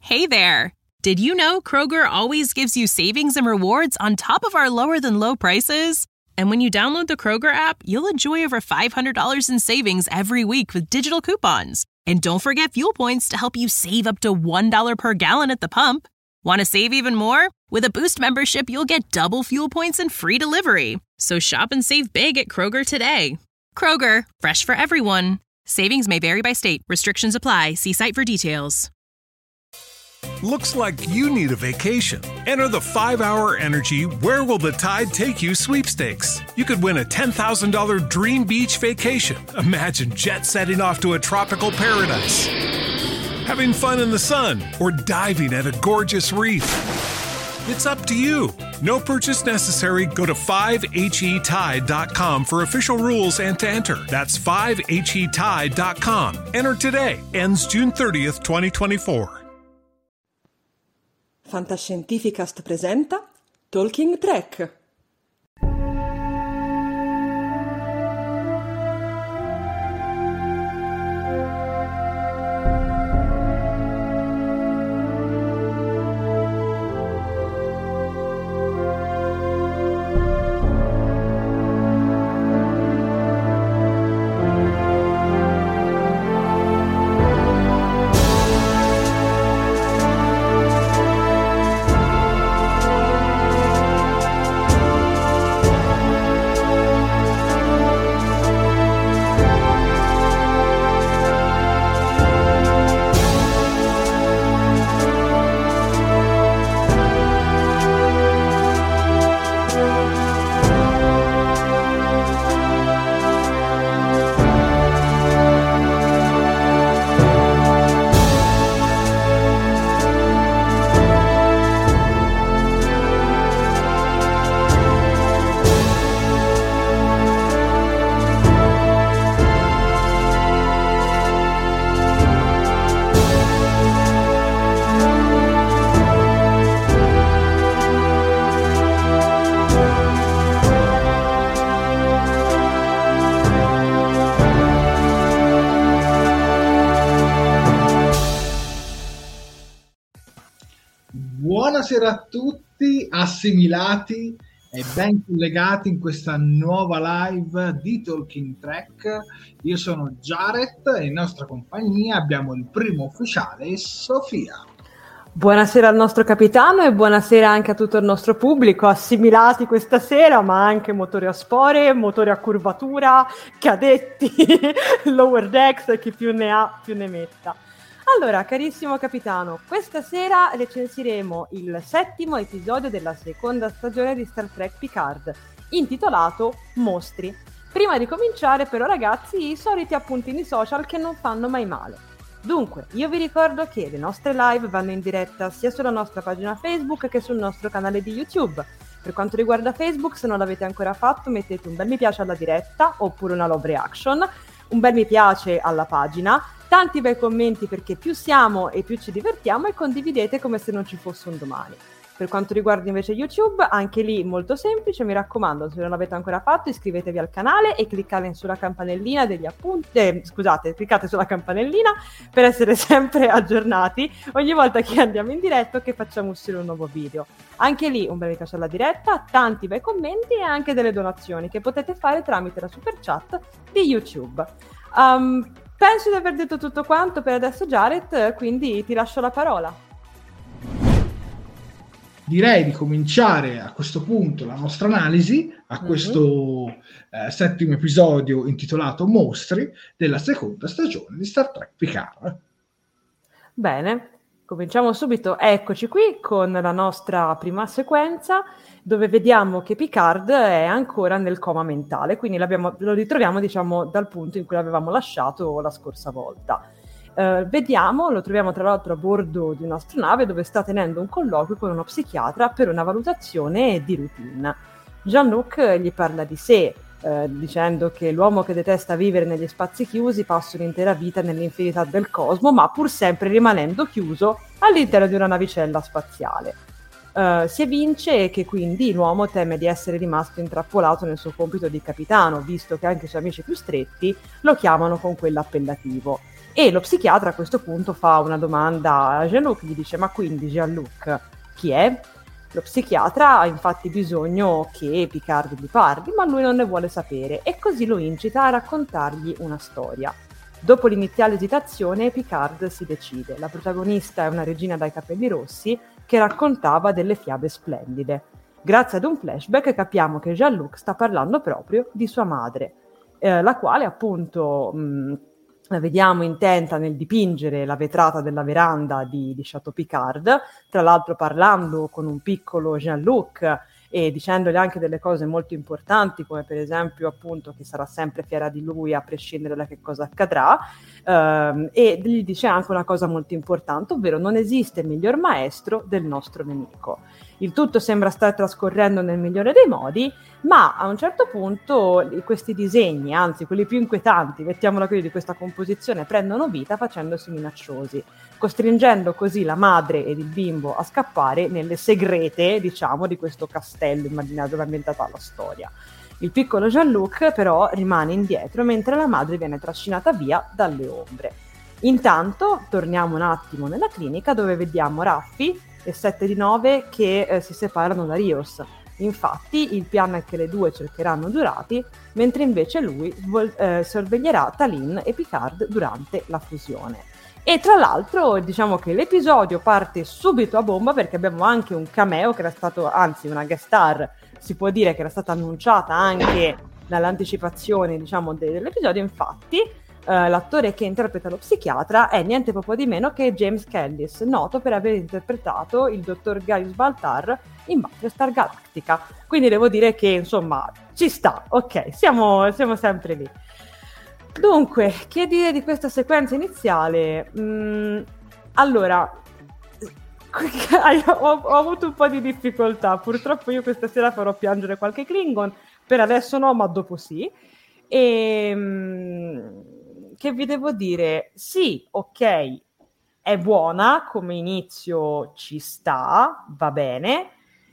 Hey there! Did you know Kroger always gives you savings and rewards on top of our lower-than-low prices? And when you download the Kroger app, you'll enjoy over $500 in savings every week with digital coupons. And don't forget fuel points to help you save up to $1 per gallon at the pump. Want to save even more? With a Boost membership, you'll get double fuel points and free delivery. So shop and save big at Kroger today. Kroger, fresh for everyone. Savings may vary by state. Restrictions apply. See site for details. Looks like you need a vacation. Enter the 5-Hour Energy Where Will the Tide Take You sweepstakes. You could win a $10,000 dream beach vacation. Imagine jet setting off to a tropical paradise, having fun in the sun, or diving at a gorgeous reef. It's up to you. No purchase necessary. Go to 5HETide.com for official rules and to enter. That's 5HETide.com. Enter today. Ends June 30th, 2024. Fantascientificast presenta Talking Trek. Buonasera a tutti, assimilati e ben collegati in questa nuova live di Talking Trek. Io sono Jared e in nostra compagnia abbiamo il primo ufficiale, Sofia. Buonasera al nostro capitano e buonasera anche a tutto il nostro pubblico, assimilati questa sera, ma anche motori a spore, motori a curvatura, cadetti, lower decks e chi più ne ha più ne metta. Allora, carissimo capitano, questa sera recensiremo il 7° episodio della seconda stagione di Star Trek Picard, intitolato Mostri. Prima di cominciare, però, ragazzi, i soliti appuntini social che non fanno mai male. Dunque, io vi ricordo che le nostre live vanno in diretta sia sulla nostra pagina Facebook che sul nostro canale di YouTube. Per quanto riguarda Facebook, se non l'avete ancora fatto, mettete un bel mi piace alla diretta oppure una love reaction, un bel mi piace alla pagina, tanti bei commenti perché più siamo e più ci divertiamo, e condividete come se non ci fosse un domani. Per quanto riguarda invece YouTube, anche lì molto semplice, mi raccomando, se non l'avete ancora fatto iscrivetevi al canale e cliccate sulla campanellina degli appunti, cliccate sulla campanellina per essere sempre aggiornati ogni volta che andiamo in diretta o che facciamo uscire un nuovo video. Anche lì un bel mi piace alla diretta, tanti bei commenti e anche delle donazioni che potete fare tramite la super chat di YouTube. Penso di aver detto tutto quanto per adesso, Jared, quindi ti lascio la parola. Direi di cominciare a questo punto la nostra analisi a questo 7° episodio intitolato Mostri della seconda stagione di Star Trek Picard. Bene, cominciamo subito. Eccoci qui con la nostra prima sequenza dove vediamo che Picard è ancora nel coma mentale, quindi lo ritroviamo, diciamo, dal punto in cui l'avevamo lasciato la scorsa volta. Lo troviamo tra l'altro a bordo di un'astronave dove sta tenendo un colloquio con uno psichiatra per una valutazione di routine. Jean-Luc gli parla di sé, dicendo che l'uomo che detesta vivere negli spazi chiusi passa un'intera vita nell'infinità del cosmo, ma pur sempre rimanendo chiuso all'interno di una navicella spaziale. Si evince che quindi l'uomo teme di essere rimasto intrappolato nel suo compito di capitano, visto che anche i suoi amici più stretti lo chiamano con quell'appellativo. E lo psichiatra a questo punto fa una domanda a Jean-Luc, gli dice: ma quindi Jean-Luc chi è? Lo psichiatra ha infatti bisogno che Picard gli parli, ma lui non ne vuole sapere e così lo incita a raccontargli una storia. Dopo l'iniziale esitazione, Picard si decide. La protagonista è una regina dai capelli rossi che raccontava delle fiabe splendide. Grazie ad un flashback capiamo che Jean-Luc sta parlando proprio di sua madre, la quale appunto la vediamo intenta nel dipingere la vetrata della veranda di Chateau Picard, tra l'altro parlando con un piccolo Jean-Luc e dicendogli anche delle cose molto importanti, come per esempio appunto che sarà sempre fiera di lui a prescindere da che cosa accadrà, e gli dice anche una cosa molto importante, ovvero non esiste miglior maestro del nostro nemico. Il tutto sembra stare trascorrendo nel migliore dei modi, ma a un certo punto questi disegni, anzi quelli più inquietanti, mettiamola così, di questa composizione prendono vita facendosi minacciosi, costringendo così la madre ed il bimbo a scappare nelle segrete, diciamo, di questo castello immaginario dove è ambientata la storia. Il piccolo Jean-Luc però rimane indietro mentre la madre viene trascinata via dalle ombre. Intanto torniamo un attimo nella clinica dove vediamo Raffi e 7 di 9 che si separano da Rios. Infatti il piano è che le due cercheranno Giurati, mentre invece lui sorveglierà Talin e Picard durante la fusione. E tra l'altro diciamo che l'episodio parte subito a bomba perché abbiamo anche un cameo che era stato, anzi una guest star, si può dire che era stata annunciata anche dall'anticipazione diciamo dell'episodio. Infatti l'attore che interpreta lo psichiatra è niente proprio di meno che James Callis, noto per aver interpretato il dottor Gaius Baltar in Battlestar Galactica. Quindi devo dire che insomma ci sta, ok, siamo sempre lì. Dunque, che dire di questa sequenza iniziale? Allora, ho avuto un po' di difficoltà, purtroppo io questa sera farò piangere qualche Klingon, per adesso no, ma dopo sì. Che vi devo dire? Sì, ok, è buona, come inizio ci sta, va bene,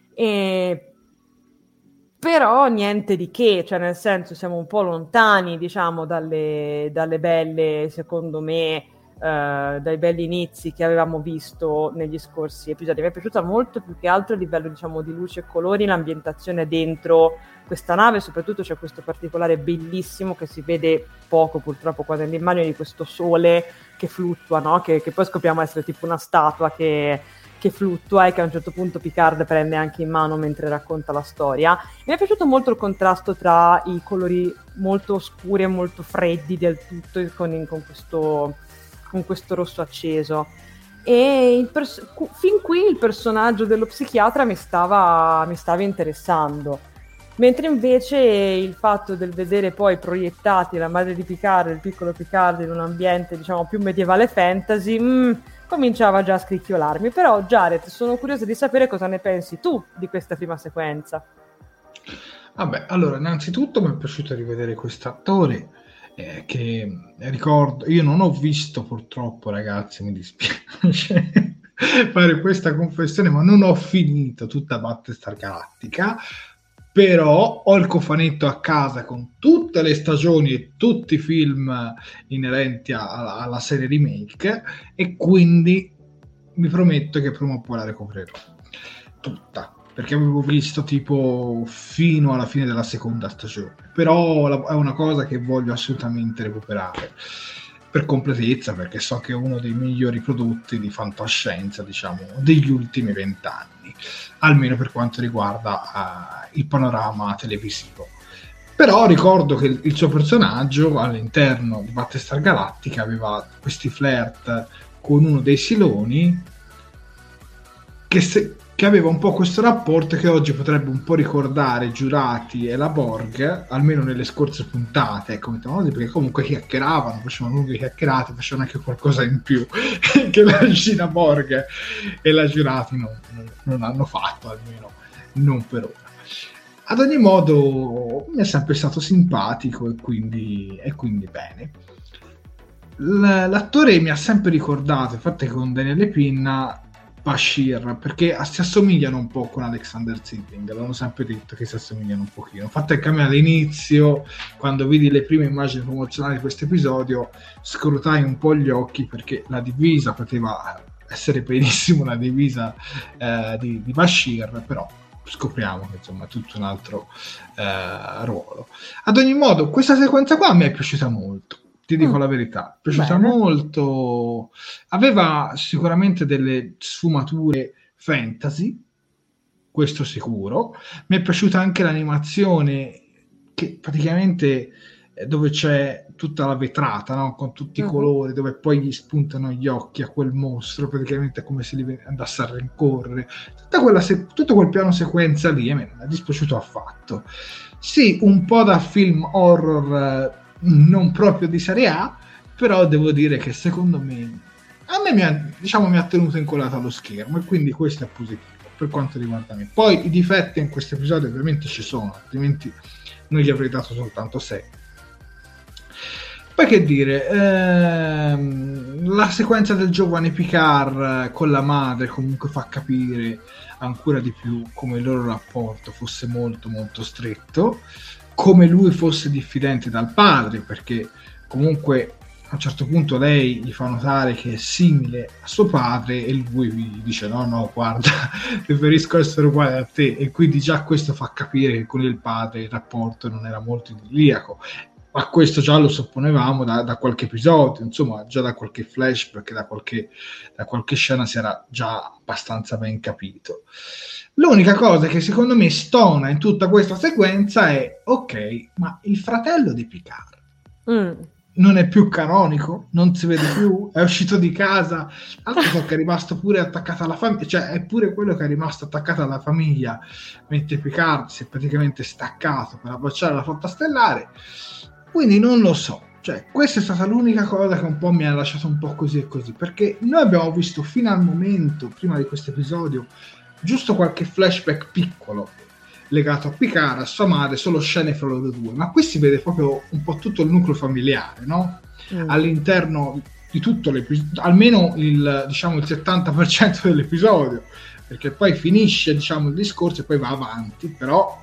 però niente di che, cioè nel senso siamo un po' lontani, diciamo, dalle belle, secondo me, dai belli inizi che avevamo visto negli scorsi episodi. Mi è piaciuta molto più che altro a livello, diciamo, di luce e colori, l'ambientazione dentro questa nave, soprattutto c'è questo particolare bellissimo che si vede poco purtroppo qua nell'immagine, di questo sole che fluttua, no? Che poi scopriamo essere tipo una statua che fluttua e che a un certo punto Picard prende anche in mano mentre racconta la storia. Mi è piaciuto molto il contrasto tra i colori molto oscuri e molto freddi del tutto con questo rosso acceso, e fin qui il personaggio dello psichiatra mi stava interessando, mentre invece il fatto del vedere poi proiettati la madre di Picard e il piccolo Picard in un ambiente diciamo più medievale fantasy cominciava già a scricchiolarmi. Però Jared, sono curiosa di sapere cosa ne pensi tu di questa prima sequenza. Vabbè, allora innanzitutto mi è piaciuto rivedere quest'attore che ricordo, io non ho visto purtroppo, ragazzi, mi dispiace fare questa confessione, ma non ho finito tutta Battlestar Galactica, però ho il cofanetto a casa con tutte le stagioni e tutti i film inerenti alla serie remake, e quindi mi prometto che prima o poi la recupererò tutta, perché avevo visto tipo fino alla fine della seconda stagione, però è una cosa che voglio assolutamente recuperare per completezza, perché so che è uno dei migliori prodotti di fantascienza, diciamo, degli ultimi 20 anni, almeno per quanto riguarda il panorama televisivo. Però ricordo che il suo personaggio all'interno di Battlestar Galactica aveva questi flirt con uno dei Siloni che aveva un po' questo rapporto che oggi potrebbe un po' ricordare Giurati e la Borg, almeno nelle scorse puntate, perché comunque chiacchieravano, facevano lunghe chiacchierate, facevano anche qualcosa in più che la regina Borg e la Giurati non hanno fatto, almeno non per ora. Ad ogni modo mi è sempre stato simpatico e quindi bene. L'attore mi ha sempre ricordato, infatti con Daniele Pinna Bashir, perché si assomigliano un po' con Alexander Zilling, l'hanno sempre detto che si assomigliano un pochino. Infatti anche a me all'inizio, quando vidi le prime immagini promozionali di questo episodio, scrutai un po' gli occhi, perché la divisa poteva essere benissimo una divisa di Bashir, però scopriamo che insomma è tutto un altro ruolo. Ad ogni modo, questa sequenza qua mi è piaciuta molto, ti dico la verità, è piaciuta molto, aveva sicuramente delle sfumature fantasy, questo sicuro. Mi è piaciuta anche l'animazione, che praticamente dove c'è tutta la vetrata, no? Con tutti i colori, dove poi gli spuntano gli occhi a quel mostro, praticamente è come se li andasse a rincorrere. Tutto quel piano sequenza lì a me non è dispiaciuto affatto. Sì, un po' da film horror non proprio di serie A, però devo dire che secondo me a me mi ha tenuto incollato allo schermo, e quindi questo è positivo per quanto riguarda me. Poi i difetti in questo episodio ovviamente ci sono, altrimenti non gli avrei dato soltanto 6. Poi che dire, la sequenza del giovane Picard con la madre comunque fa capire ancora di più come il loro rapporto fosse molto molto stretto, come lui fosse diffidente dal padre, perché comunque a un certo punto lei gli fa notare che è simile a suo padre, e lui gli dice no guarda, preferisco essere uguale a te, e quindi già questo fa capire che con il padre il rapporto non era molto idilliaco. Ma questo già lo supponevamo da qualche episodio, insomma già da qualche flashback, da qualche scena si era già abbastanza ben capito. L'unica cosa che secondo me stona in tutta questa sequenza è: ok, ma il fratello di Picard non è più canonico, non si vede più, è uscito di casa, altro so che è rimasto pure attaccato alla famiglia, cioè è pure quello che è rimasto attaccato alla famiglia, mentre Picard si è praticamente staccato per abbracciare la flotta stellare. Quindi non lo so, cioè questa è stata l'unica cosa che un po' mi ha lasciato un po' così e così, perché noi abbiamo visto fino al momento, prima di questo episodio, giusto qualche flashback piccolo legato a Picard, a sua madre, solo scene fra loro due, ma qui si vede proprio un po' tutto il nucleo familiare, no? All'interno di tutto l'episodio, almeno il 70% dell'episodio, perché poi finisce il discorso e poi va avanti, però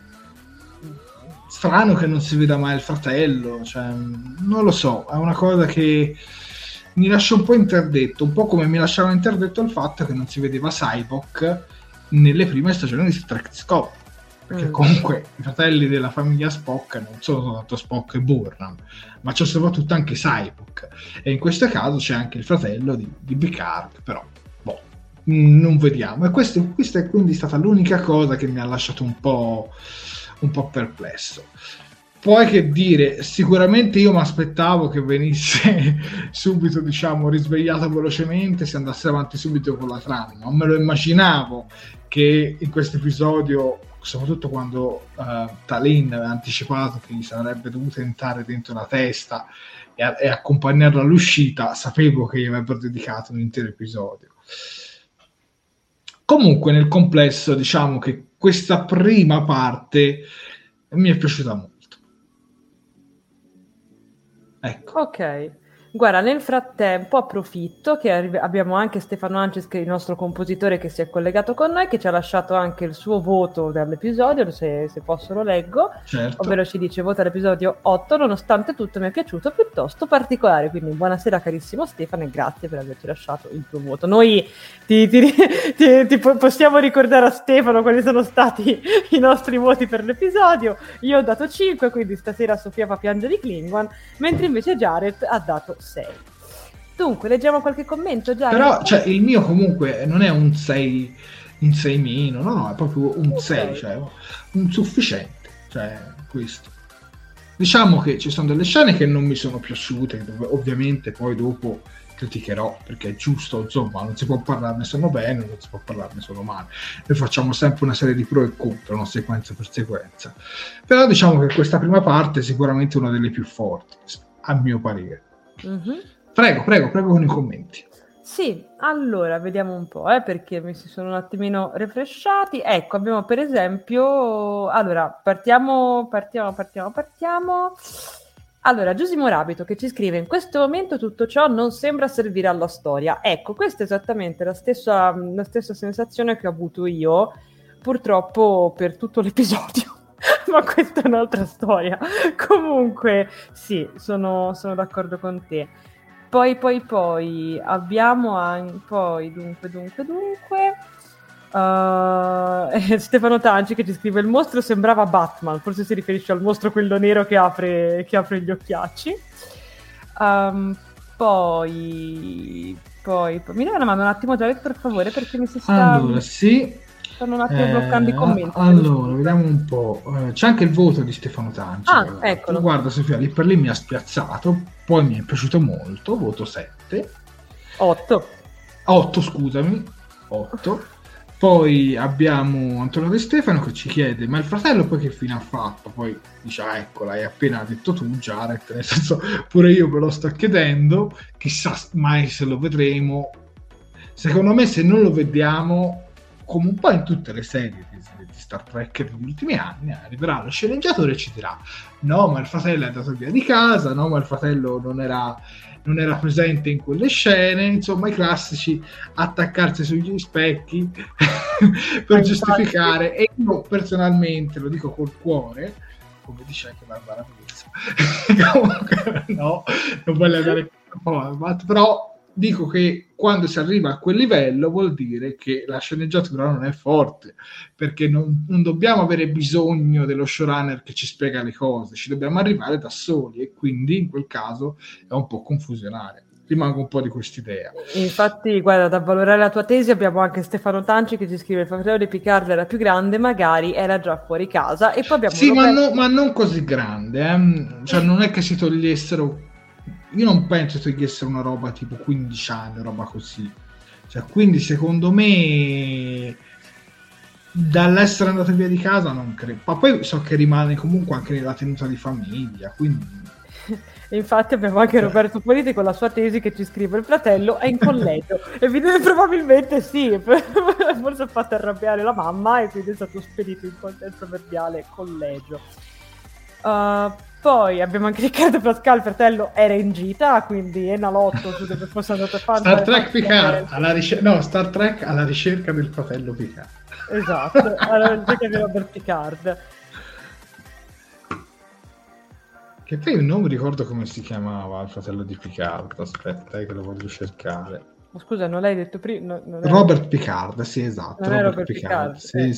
strano che non si veda mai il fratello, cioè, non lo so, è una cosa che mi lascia un po' interdetto, un po' come mi lasciava interdetto il fatto che non si vedeva Sybok nelle prime stagioni di Trek Discovery, perché comunque i fratelli della famiglia Spock non sono soltanto Spock e Burnham, ma c'è soprattutto anche Sybok, e in questo caso c'è anche il fratello di Picard, però non vediamo, e questa è quindi stata l'unica cosa che mi ha lasciato un po' perplesso. Poi che dire, sicuramente io mi aspettavo che venisse subito risvegliato velocemente, si andasse avanti subito con la trama, non me lo immaginavo che in questo episodio, soprattutto quando Talin aveva anticipato che gli sarebbe dovuto entrare dentro la testa e accompagnarlo all'uscita, sapevo che gli avrebbero dedicato un intero episodio. Comunque nel complesso diciamo che questa prima parte mi è piaciuta molto. Ecco. Ok, guarda, nel frattempo approfitto che abbiamo anche Stefano Ancis, che è il nostro compositore, che si è collegato con noi, che ci ha lasciato anche il suo voto dell'episodio, se posso lo leggo, certo. Ovvero ci dice: vota l'episodio 8, nonostante tutto mi è piaciuto, piuttosto particolare. Quindi buonasera carissimo Stefano, e grazie per averci lasciato il tuo voto. Noi ti possiamo ricordare a Stefano quali sono stati i nostri voti per l'episodio. Io ho dato 5, quindi stasera Sofia fa piangere i Klingon, mentre invece Jared ha dato 6. Dunque, leggiamo qualche commento, Jared? Però il mio comunque non è un 6 in 6 meno, no, è proprio un 6, cioè un sufficiente, cioè questo. Diciamo che ci sono delle scene che non mi sono piaciute, dove ovviamente poi dopo criticherò, perché è giusto, insomma, non si può parlarne solo bene, non si può parlarne solo male. Noi facciamo sempre una serie di pro e contro, no? Sequenza per sequenza. Però diciamo che questa prima parte è sicuramente una delle più forti, a mio parere. Mm-hmm. Prego con i commenti. Sì, allora vediamo un po', perché mi si sono un attimino refreshati. Ecco, abbiamo per esempio, allora partiamo. Allora, Giusimo Rabito che ci scrive: in questo momento tutto ciò non sembra servire alla storia. Ecco, questa è esattamente la stessa sensazione che ho avuto io, purtroppo, per tutto l'episodio. Ma questa è un'altra storia. Comunque, sì, sono d'accordo con te. Poi abbiamo anche... Dunque... Stefano Tanci che ci scrive: il mostro sembrava Batman, forse si riferisce al mostro quello nero che apre gli occhiacci. Poi mi dai una mano un attimo, Jared, per favore, perché mi si sta... Allora, sì. Stanno un attimo bloccando i commenti. Allora, vediamo un po'. C'è anche il voto di Stefano Tanci. Eccolo. Guarda, Sofia, lì per lì mi ha spiazzato, poi mi è piaciuto molto, voto 7. 8, scusami. 8. Poi abbiamo Antonio De Stefano che ci chiede: ma il fratello poi che fine ha fatto? Poi dice: ecco, l'hai appena detto tu, Jared, nel senso, pure io me lo sto chiedendo, chissà mai se lo vedremo. Secondo me, se non lo vediamo, come un po' in tutte le serie di Star Trek degli ultimi anni, arriverà lo sceneggiatore e ci dirà: no, ma il fratello è andato via di casa, no, ma il fratello non era presente in quelle scene, insomma i classici attaccarsi sugli specchi per giustificare. E io personalmente lo dico col cuore, come dice anche Barbara Pizza, comunque no, non voglio andare però dico che quando si arriva a quel livello vuol dire che la sceneggiatura non è forte, perché non dobbiamo avere bisogno dello showrunner che ci spiega le cose, ci dobbiamo arrivare da soli, e quindi in quel caso è un po' confusionario. Rimango un po' di quest'idea. Infatti, guarda, da valorare la tua tesi abbiamo anche Stefano Tanci che ci scrive: il fratello di Picard era più grande, magari era già fuori casa. E poi abbiamo sì, ma non così grande, cioè non è che si togliessero, io non penso togliessero una roba tipo 15 anni, roba così, cioè, quindi secondo me dall'essere andato via di casa non credo, ma poi so che rimane comunque anche nella tenuta di famiglia, quindi... Infatti abbiamo anche Roberto Politi con la sua tesi che ci scrive: il fratello è in collegio. Probabilmente sì, forse ha fatto arrabbiare la mamma e quindi è stato spedito in quel proverbiale collegio. Poi abbiamo anche Riccardo Pascal, il fratello era in gita, quindi Enalotto su dove fosse andato a fare Star Trek Picard Star Trek alla ricerca del fratello Picard. Esatto, alla ricerca di Robert Picard. Che poi non mi ricordo come si chiamava il fratello di Picard, aspetta che lo voglio cercare. Scusa, non l'hai detto prima? Robert Picard, sì, esatto. Non Robert Picard. Sì.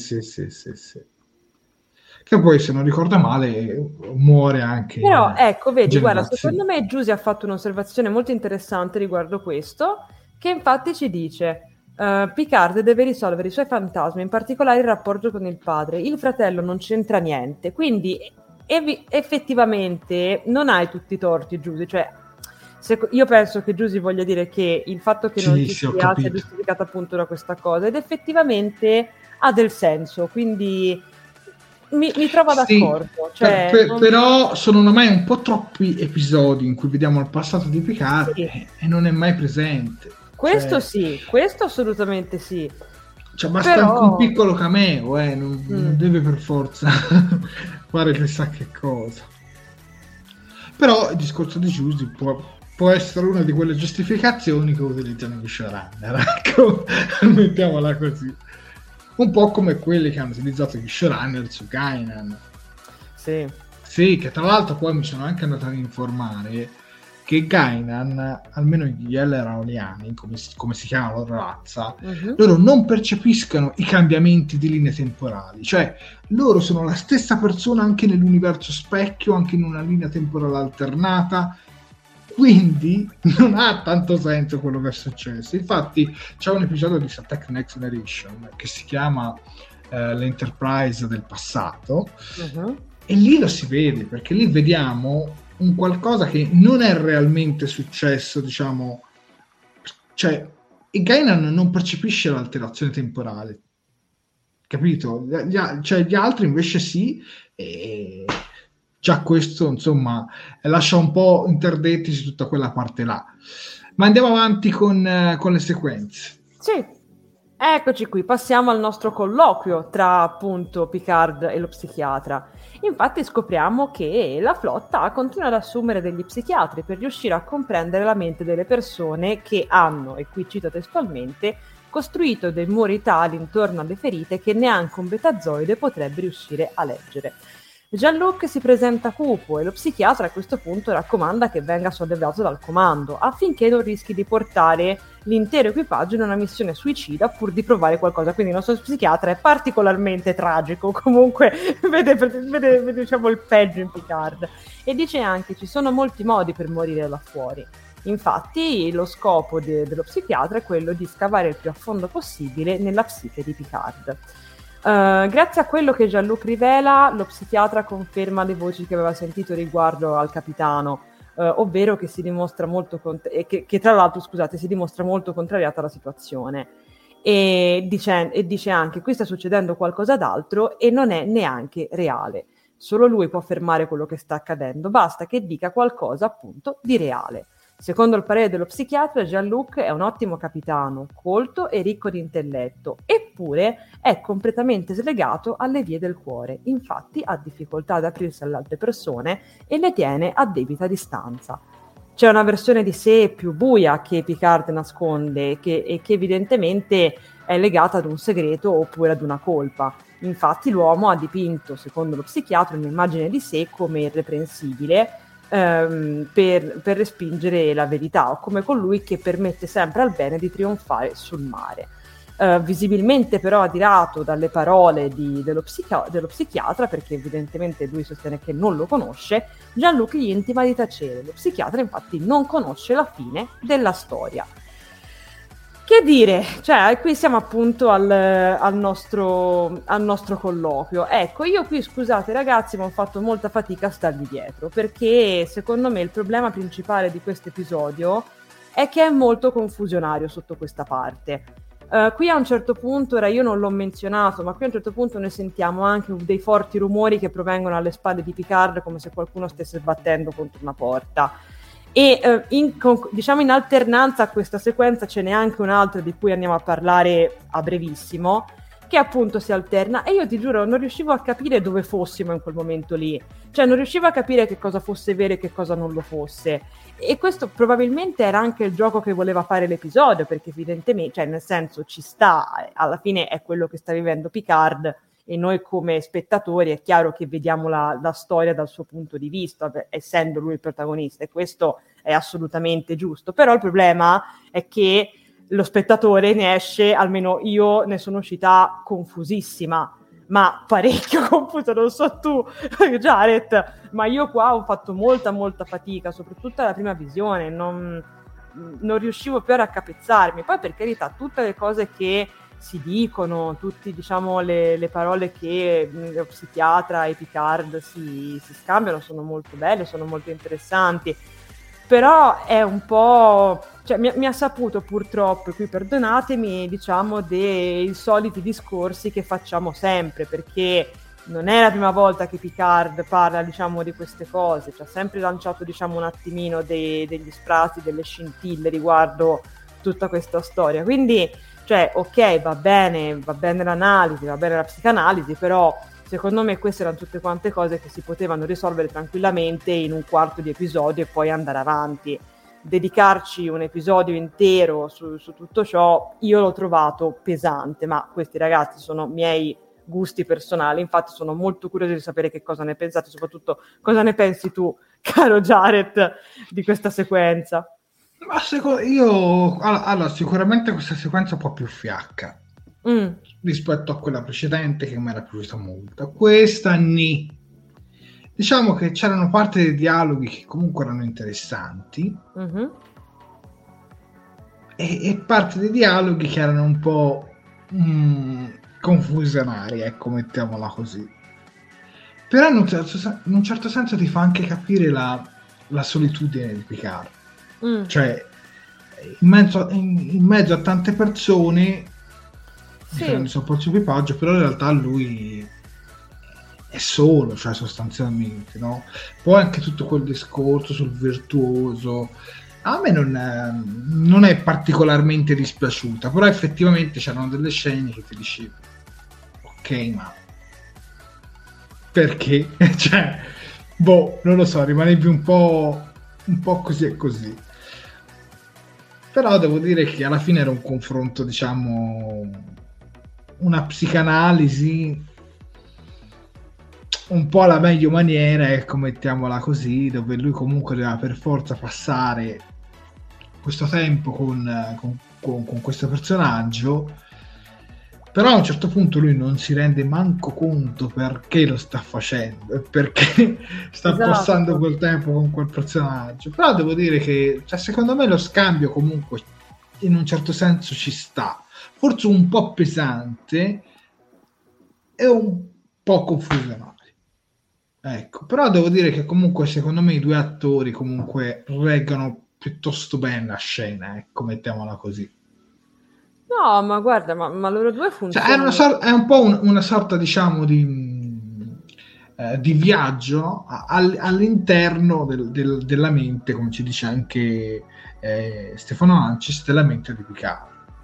Che poi, se non ricordo male, muore anche. Però, ecco, vedi, guarda, secondo me Giusy ha fatto un'osservazione molto interessante riguardo questo, che infatti ci dice: Picard deve risolvere i suoi fantasmi, in particolare il rapporto con il padre. Il fratello non c'entra niente, quindi effettivamente non hai tutti i torti, Giusy. Cioè, io penso che Giusy voglia dire che il fatto che non ci sia giustificato appunto da questa cosa, ed effettivamente ha del senso, quindi mi trovo d'accordo. Cioè, però sono ormai un po' troppi episodi in cui vediamo il passato di Picard e non è mai presente. Questo sì, questo assolutamente sì. Cioè, basta anche un piccolo cameo, non deve per forza fare chissà che cosa. Però il discorso di Giusy può essere una di quelle giustificazioni che utilizzano gli showrunner, ecco, mettiamola così. Un po' come quelli che hanno utilizzato gli showrunner su Guinan. Sì, che tra l'altro poi mi sono anche andato ad informare che Guinan, almeno gli Elroniani, come si chiama la loro razza, loro non percepiscono i cambiamenti di linee temporali, cioè loro sono la stessa persona anche nell'universo specchio, anche in una linea temporale alternata, quindi non ha tanto senso quello che è successo. Infatti c'è un episodio di Star Trek Next Generation che si chiama l'Enterprise del passato, e lì lo si vede, perché lì vediamo un qualcosa che non è realmente successo, diciamo, cioè Guinan non percepisce l'alterazione temporale, capito? Gli altri invece sì, e già questo insomma lascia un po' interdetti su tutta quella parte là. Ma andiamo avanti con le sequenze. Sì. Eccoci qui, passiamo al nostro colloquio tra appunto Picard e lo psichiatra. Infatti scopriamo che la flotta continua ad assumere degli psichiatri per riuscire a comprendere la mente delle persone che hanno, e qui cito testualmente, costruito dei muri tali intorno alle ferite che neanche un betazoide potrebbe riuscire a leggere. Jean-Luc si presenta cupo e lo psichiatra a questo punto raccomanda che venga sollevato dal comando affinché non rischi di portare l'intero equipaggio in una missione suicida pur di provare qualcosa. Quindi il nostro psichiatra è particolarmente tragico, comunque vede diciamo il peggio in Picard, e dice anche ci sono molti modi per morire là fuori. Infatti lo scopo dello psichiatra è quello di scavare il più a fondo possibile nella psiche di Picard. Grazie a quello che Jean-Luc rivela, lo psichiatra conferma le voci che aveva sentito riguardo al capitano, ovvero che si dimostra molto che tra l'altro, scusate, si dimostra molto contrariata alla situazione e dice anche qui sta succedendo qualcosa d'altro e non è neanche reale. Solo lui può fermare quello che sta accadendo, basta che dica qualcosa appunto di reale. Secondo il parere dello psichiatra, Jean-Luc è un ottimo capitano, colto e ricco di intelletto, eppure è completamente slegato alle vie del cuore. Infatti ha difficoltà ad aprirsi alle altre persone e le tiene a debita distanza. C'è una versione di sé più buia che Picard nasconde e che evidentemente è legata ad un segreto oppure ad una colpa. Infatti l'uomo ha dipinto, secondo lo psichiatra, un'immagine di sé come irreprensibile, per respingere la verità, o come colui che permette sempre al bene di trionfare sul mare. Visibilmente però adirato dalle parole dello psichiatra, perché evidentemente lui sostiene che non lo conosce, Jean-Luc gli intima di tacere. Lo psichiatra infatti non conosce la fine della storia. Che dire, cioè qui siamo appunto al nostro colloquio. Ecco, io qui, scusate ragazzi, ma ho fatto molta fatica a stargli dietro, perché secondo me il problema principale di questo episodio è che è molto confusionario sotto questa parte. Qui a un certo punto, ora io non l'ho menzionato, ma qui a un certo punto noi sentiamo anche dei forti rumori che provengono alle spalle di Picard, come se qualcuno stesse sbattendo contro una porta. E diciamo in alternanza a questa sequenza ce n'è anche un'altra di cui andiamo a parlare a brevissimo, che appunto si alterna, e io ti giuro non riuscivo a capire dove fossimo in quel momento lì, cioè non riuscivo a capire che cosa fosse vero e che cosa non lo fosse, e questo probabilmente era anche il gioco che voleva fare l'episodio, perché evidentemente, cioè nel senso ci sta, alla fine è quello che sta vivendo Picard e noi come spettatori è chiaro che vediamo la storia dal suo punto di vista, essendo lui il protagonista, e questo è assolutamente giusto. Però il problema è che lo spettatore ne esce, almeno io ne sono uscita confusissima, ma parecchio confusa, non so tu Jared, ma io qua ho fatto molta fatica, soprattutto alla prima visione, non riuscivo più a raccapezzarmi. Poi per carità, tutte le cose che si dicono, tutti diciamo le parole che lo psichiatra e Picard si scambiano sono molto belle, sono molto interessanti, però è un po', cioè mi ha saputo purtroppo, qui perdonatemi, diciamo dei soliti discorsi che facciamo sempre, perché non è la prima volta che Picard parla diciamo di queste cose, ci ha sempre lanciato diciamo un attimino degli sprazzi, delle scintille riguardo tutta questa storia, quindi cioè, ok, va bene l'analisi, va bene la psicanalisi, però secondo me queste erano tutte quante cose che si potevano risolvere tranquillamente in un quarto di episodio e poi andare avanti. Dedicarci un episodio intero su tutto ciò, io l'ho trovato pesante, ma questi ragazzi sono miei gusti personali, infatti sono molto curiosa di sapere che cosa ne pensate, soprattutto cosa ne pensi tu, caro Jared, di questa sequenza. Ma allora, sicuramente questa sequenza è un po' più fiacca rispetto a quella precedente che mi era piaciuta molto. Questa diciamo che c'erano parte dei dialoghi che comunque erano interessanti e parte dei dialoghi che erano un po' confusionari, ecco, mettiamola così. Però in un certo senso ti fa anche capire la solitudine di Picard. Cioè in mezzo a tante persone di sopporto equipaggio, però in realtà lui è solo, cioè sostanzialmente, no? Poi anche tutto quel discorso sul virtuoso A me non è particolarmente dispiaciuta, però effettivamente c'erano delle scene che ti dicevo, ok, ma perché? Cioè, boh, non lo so, rimanevi un po' così e così. Però devo dire che alla fine era un confronto, diciamo, una psicanalisi un po' alla meglio maniera, ecco, mettiamola così, dove lui comunque doveva per forza passare questo tempo con questo personaggio, però a un certo punto lui non si rende manco conto perché lo sta facendo, perché sta passando quel tempo con quel personaggio. Però devo dire che, cioè, secondo me lo scambio comunque in un certo senso ci sta, forse un po' pesante e un po' confusionario. Ecco, però devo dire che comunque secondo me i due attori comunque reggono piuttosto bene la scena, ecco, mettiamola così. No, ma guarda, ma loro due funzionano. Cioè, è un po' una sorta, diciamo, di viaggio all'interno della mente, come ci dice anche Stefano Ancis, della mente di Picard.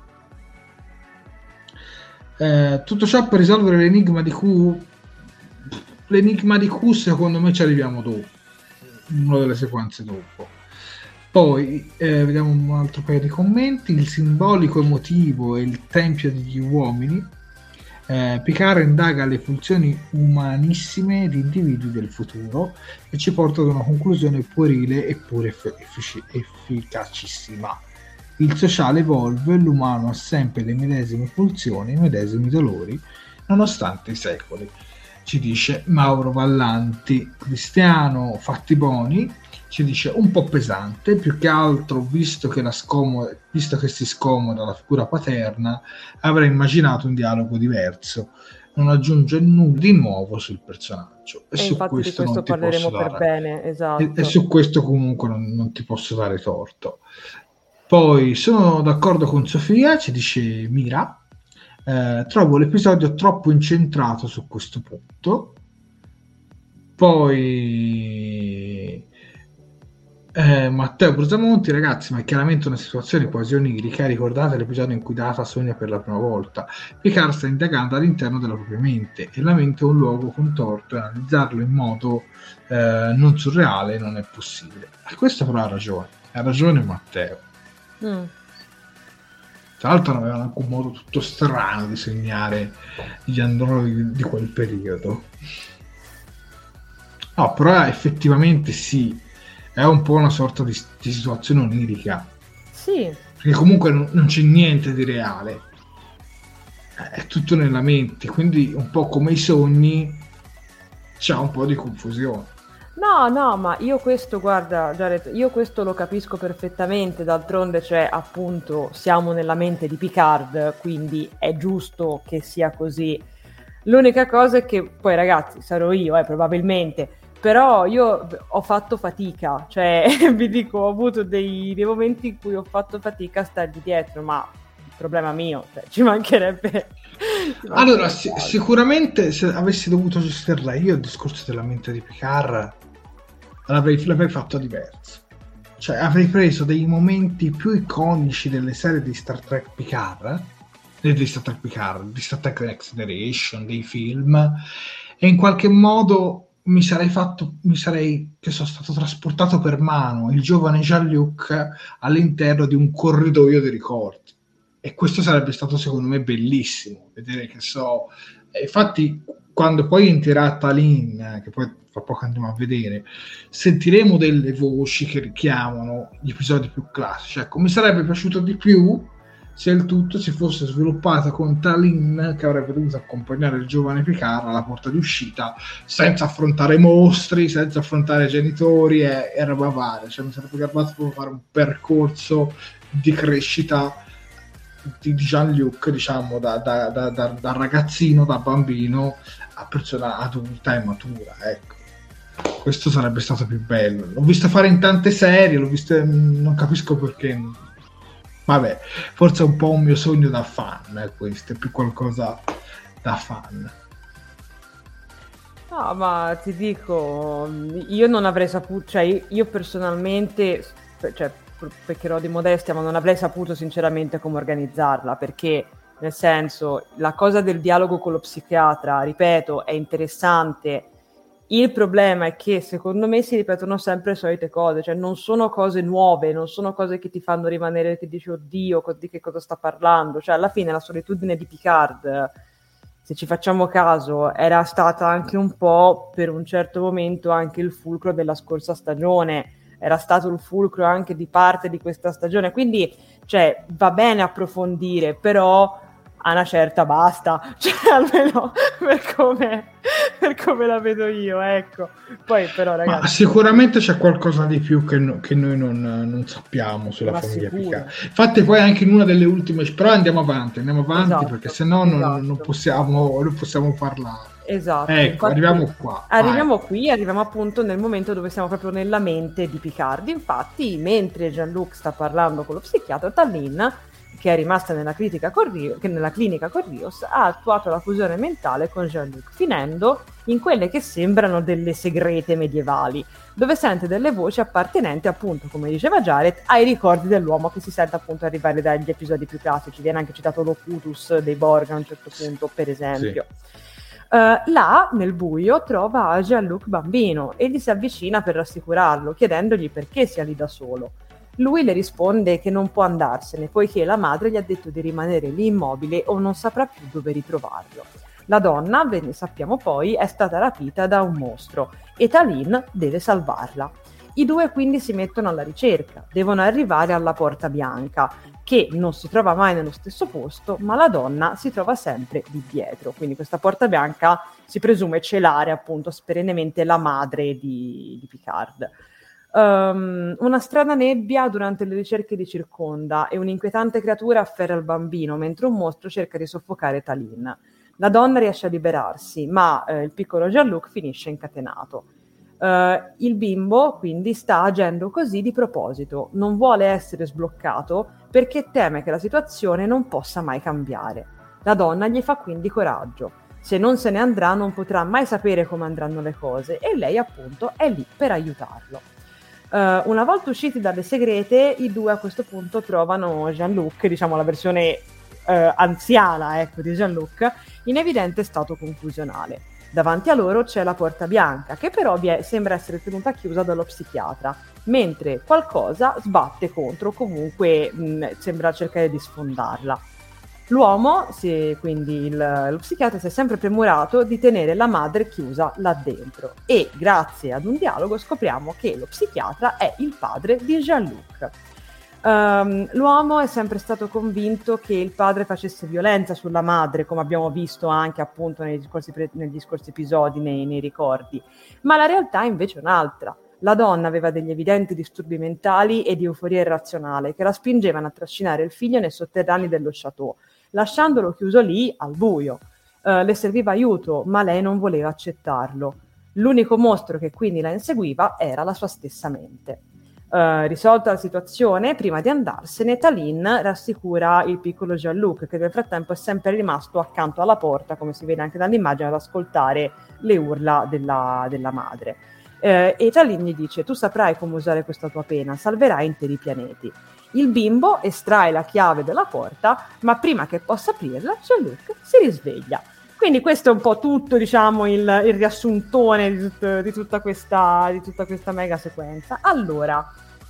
Tutto ciò per risolvere l'enigma di Q. L'enigma di Q secondo me ci arriviamo dopo, una delle sequenze dopo. Poi vediamo un altro paio di commenti. Il simbolico emotivo e il tempio degli uomini. Picard indaga le funzioni umanissime di individui del futuro e ci porta ad una conclusione puerile eppure efficacissima. Il sociale evolve, l'umano ha sempre le medesime pulsioni, i medesimi dolori, nonostante i secoli. Ci dice Mauro Vallanti. Cristiano Fattiboni ci dice un po' pesante, più che altro visto che si scomoda la figura paterna, avrei immaginato un dialogo diverso, non aggiunge nulla di nuovo sul personaggio e su infatti questo di questo parleremo per bene, esatto. E su questo comunque non ti posso dare torto. Poi sono d'accordo con Sofia, ci dice Mira. Trovo l'episodio troppo incentrato su questo punto. Poi Matteo Brusamonti, ragazzi, ma è chiaramente una situazione quasi onirica. Ricordate l'episodio in cui Data sogna per la prima volta? Picard sta indagando all'interno della propria mente e la mente è un luogo contorto e analizzarlo in modo non surreale non è possibile. E questo però ha ragione Matteo. Tra l'altro avevano anche un modo tutto strano di segnare gli androidi di quel periodo. No, però effettivamente sì, è un po' una sorta di situazione onirica. Sì. Perché comunque non c'è niente di reale. È tutto nella mente, quindi un po' come i sogni c'è un po' di confusione. No, ma io questo, guarda, Jared, io questo lo capisco perfettamente, d'altronde, cioè, appunto, siamo nella mente di Picard, quindi è giusto che sia così. L'unica cosa è che, poi ragazzi, sarò io, probabilmente, però io ho fatto fatica, cioè, vi dico, ho avuto dei momenti in cui ho fatto fatica a stargli dietro, ma il problema mio, cioè, ci mancherebbe... Allora, sicuramente se avessi dovuto gestirla io il discorso della mente di Picard l'avrei fatto diverso, cioè avrei preso dei momenti più iconici delle serie di Star Trek Picard, di Star Trek Next Generation, dei film, e in qualche modo mi sarei che sono stato trasportato per mano il giovane Jean-Luc all'interno di un corridoio di ricordi, e questo sarebbe stato secondo me bellissimo vedere, che so, infatti quando poi entrerà Talin, che poi fra poco andiamo a vedere, sentiremo delle voci che richiamano gli episodi più classici. Ecco, mi sarebbe piaciuto di più se il tutto si fosse sviluppato con Talin che avrebbe dovuto accompagnare il giovane Picard alla porta di uscita senza affrontare mostri, senza affrontare genitori e roba varia. Cioè mi sarebbe garbato proprio fare un percorso di crescita di Jean-Luc, diciamo, da ragazzino, da bambino a persona adulta e matura, ecco. Questo sarebbe stato più bello. L'ho visto fare in tante serie, non capisco perché. Vabbè, forse è un po' un mio sogno da fan, questo è più qualcosa da fan. No, ma ti dico, io non avrei saputo, cioè io personalmente, cioè, peccherò di modestia, ma non avrei saputo sinceramente come organizzarla, perché nel senso, la cosa del dialogo con lo psichiatra, ripeto, è interessante. Il problema è che secondo me si ripetono sempre le solite cose, cioè non sono cose nuove, non sono cose che ti fanno rimanere, che dici oddio, di che cosa sta parlando, cioè alla fine la solitudine di Picard, se ci facciamo caso, era stata anche un po' per un certo momento anche il fulcro della scorsa stagione, era stato il fulcro anche di parte di questa stagione, quindi cioè va bene approfondire, però a una certa basta, cioè almeno per come la vedo io, ecco. Poi però ragazzi, ma sicuramente c'è qualcosa di più che noi non sappiamo sulla famiglia Picard. Infatti poi anche in una delle ultime, però andiamo avanti esatto, perché sennò non possiamo parlare. Esatto. Ecco, infatti, arriviamo qua. Arriviamo appunto nel momento dove siamo proprio nella mente di Picard. Infatti, mentre Jean-Luc sta parlando con lo psichiatra, Tallinn, che è rimasta nella clinica con Rios, ha attuato la fusione mentale con Jean-Luc, finendo in quelle che sembrano delle segrete medievali, dove sente delle voci appartenenti appunto, come diceva Jared, ai ricordi dell'uomo che si sente appunto arrivare dagli episodi più classici. Viene anche citato Locutus dei Borg a un certo punto, per esempio. Sì. Là, nel buio, trova Jean-Luc bambino e gli si avvicina per rassicurarlo, chiedendogli perché sia lì da solo. Lui le risponde che non può andarsene, poiché la madre gli ha detto di rimanere lì immobile o non saprà più dove ritrovarlo. La donna, sappiamo poi, è stata rapita da un mostro e Tallinn deve salvarla. I due quindi si mettono alla ricerca, devono arrivare alla Porta Bianca, che non si trova mai nello stesso posto, ma la donna si trova sempre di dietro. Quindi questa Porta Bianca si presume celare appunto perennemente la madre di Picard. Una strana nebbia durante le ricerche di circonda e un'inquietante creatura afferra il bambino mentre un mostro cerca di soffocare Tallinn. La donna riesce a liberarsi, ma il piccolo Jean-Luc finisce incatenato. Il bimbo quindi sta agendo così di proposito, non vuole essere sbloccato perché teme che la situazione non possa mai cambiare. La donna gli fa quindi coraggio. Se non se ne andrà non potrà mai sapere come andranno le cose e lei appunto è lì per aiutarlo. Una volta usciti dalle segrete, i due a questo punto trovano Jean-Luc, diciamo la versione anziana, ecco, di Jean-Luc, in evidente stato confusionale. Davanti a loro c'è la Porta Bianca, che però sembra essere tenuta chiusa dallo psichiatra, mentre qualcosa sbatte contro, comunque sembra cercare di sfondarla. L'uomo, quindi lo psichiatra, si è sempre premurato di tenere la madre chiusa là dentro e grazie ad un dialogo scopriamo che lo psichiatra è il padre di Jean-Luc. L'uomo è sempre stato convinto che il padre facesse violenza sulla madre, come abbiamo visto anche appunto negli scorsi episodi, nei ricordi, ma la realtà invece è un'altra. La donna aveva degli evidenti disturbi mentali e di euforia irrazionale che la spingevano a trascinare il figlio nei sotterranei dello chateau, lasciandolo chiuso lì al buio. Le serviva aiuto, ma lei non voleva accettarlo. L'unico mostro che quindi la inseguiva era la sua stessa mente. Risolta la situazione, prima di andarsene, Tallinn rassicura il piccolo Jean-Luc, che nel frattempo è sempre rimasto accanto alla porta, come si vede anche dall'immagine, ad ascoltare le urla della madre. E Tallinn gli dice: tu saprai come usare questa tua pena, salverai interi pianeti. Il bimbo estrae la chiave della porta, ma prima che possa aprirla, Jean-Luc si risveglia. Quindi questo è un po' tutto, diciamo, il riassuntone di tutta questa mega sequenza. Allora,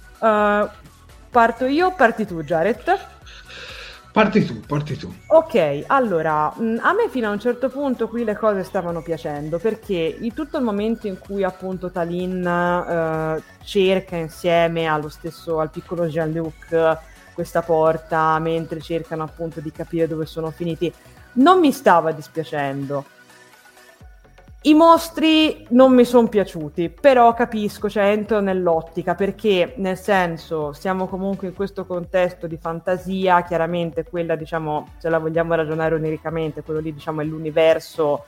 parto io o parti tu, Jared? Parti tu. Ok, allora, a me fino a un certo punto qui le cose stavano piacendo, perché in tutto il momento in cui appunto Tallinn cerca insieme al piccolo Jean-Luc questa porta, mentre cercano appunto di capire dove sono finiti, non mi stava dispiacendo. I mostri non mi sono piaciuti, però capisco, cioè entro nell'ottica, perché nel senso siamo comunque in questo contesto di fantasia, chiaramente quella, diciamo, se la vogliamo ragionare oniricamente, quello lì diciamo è l'universo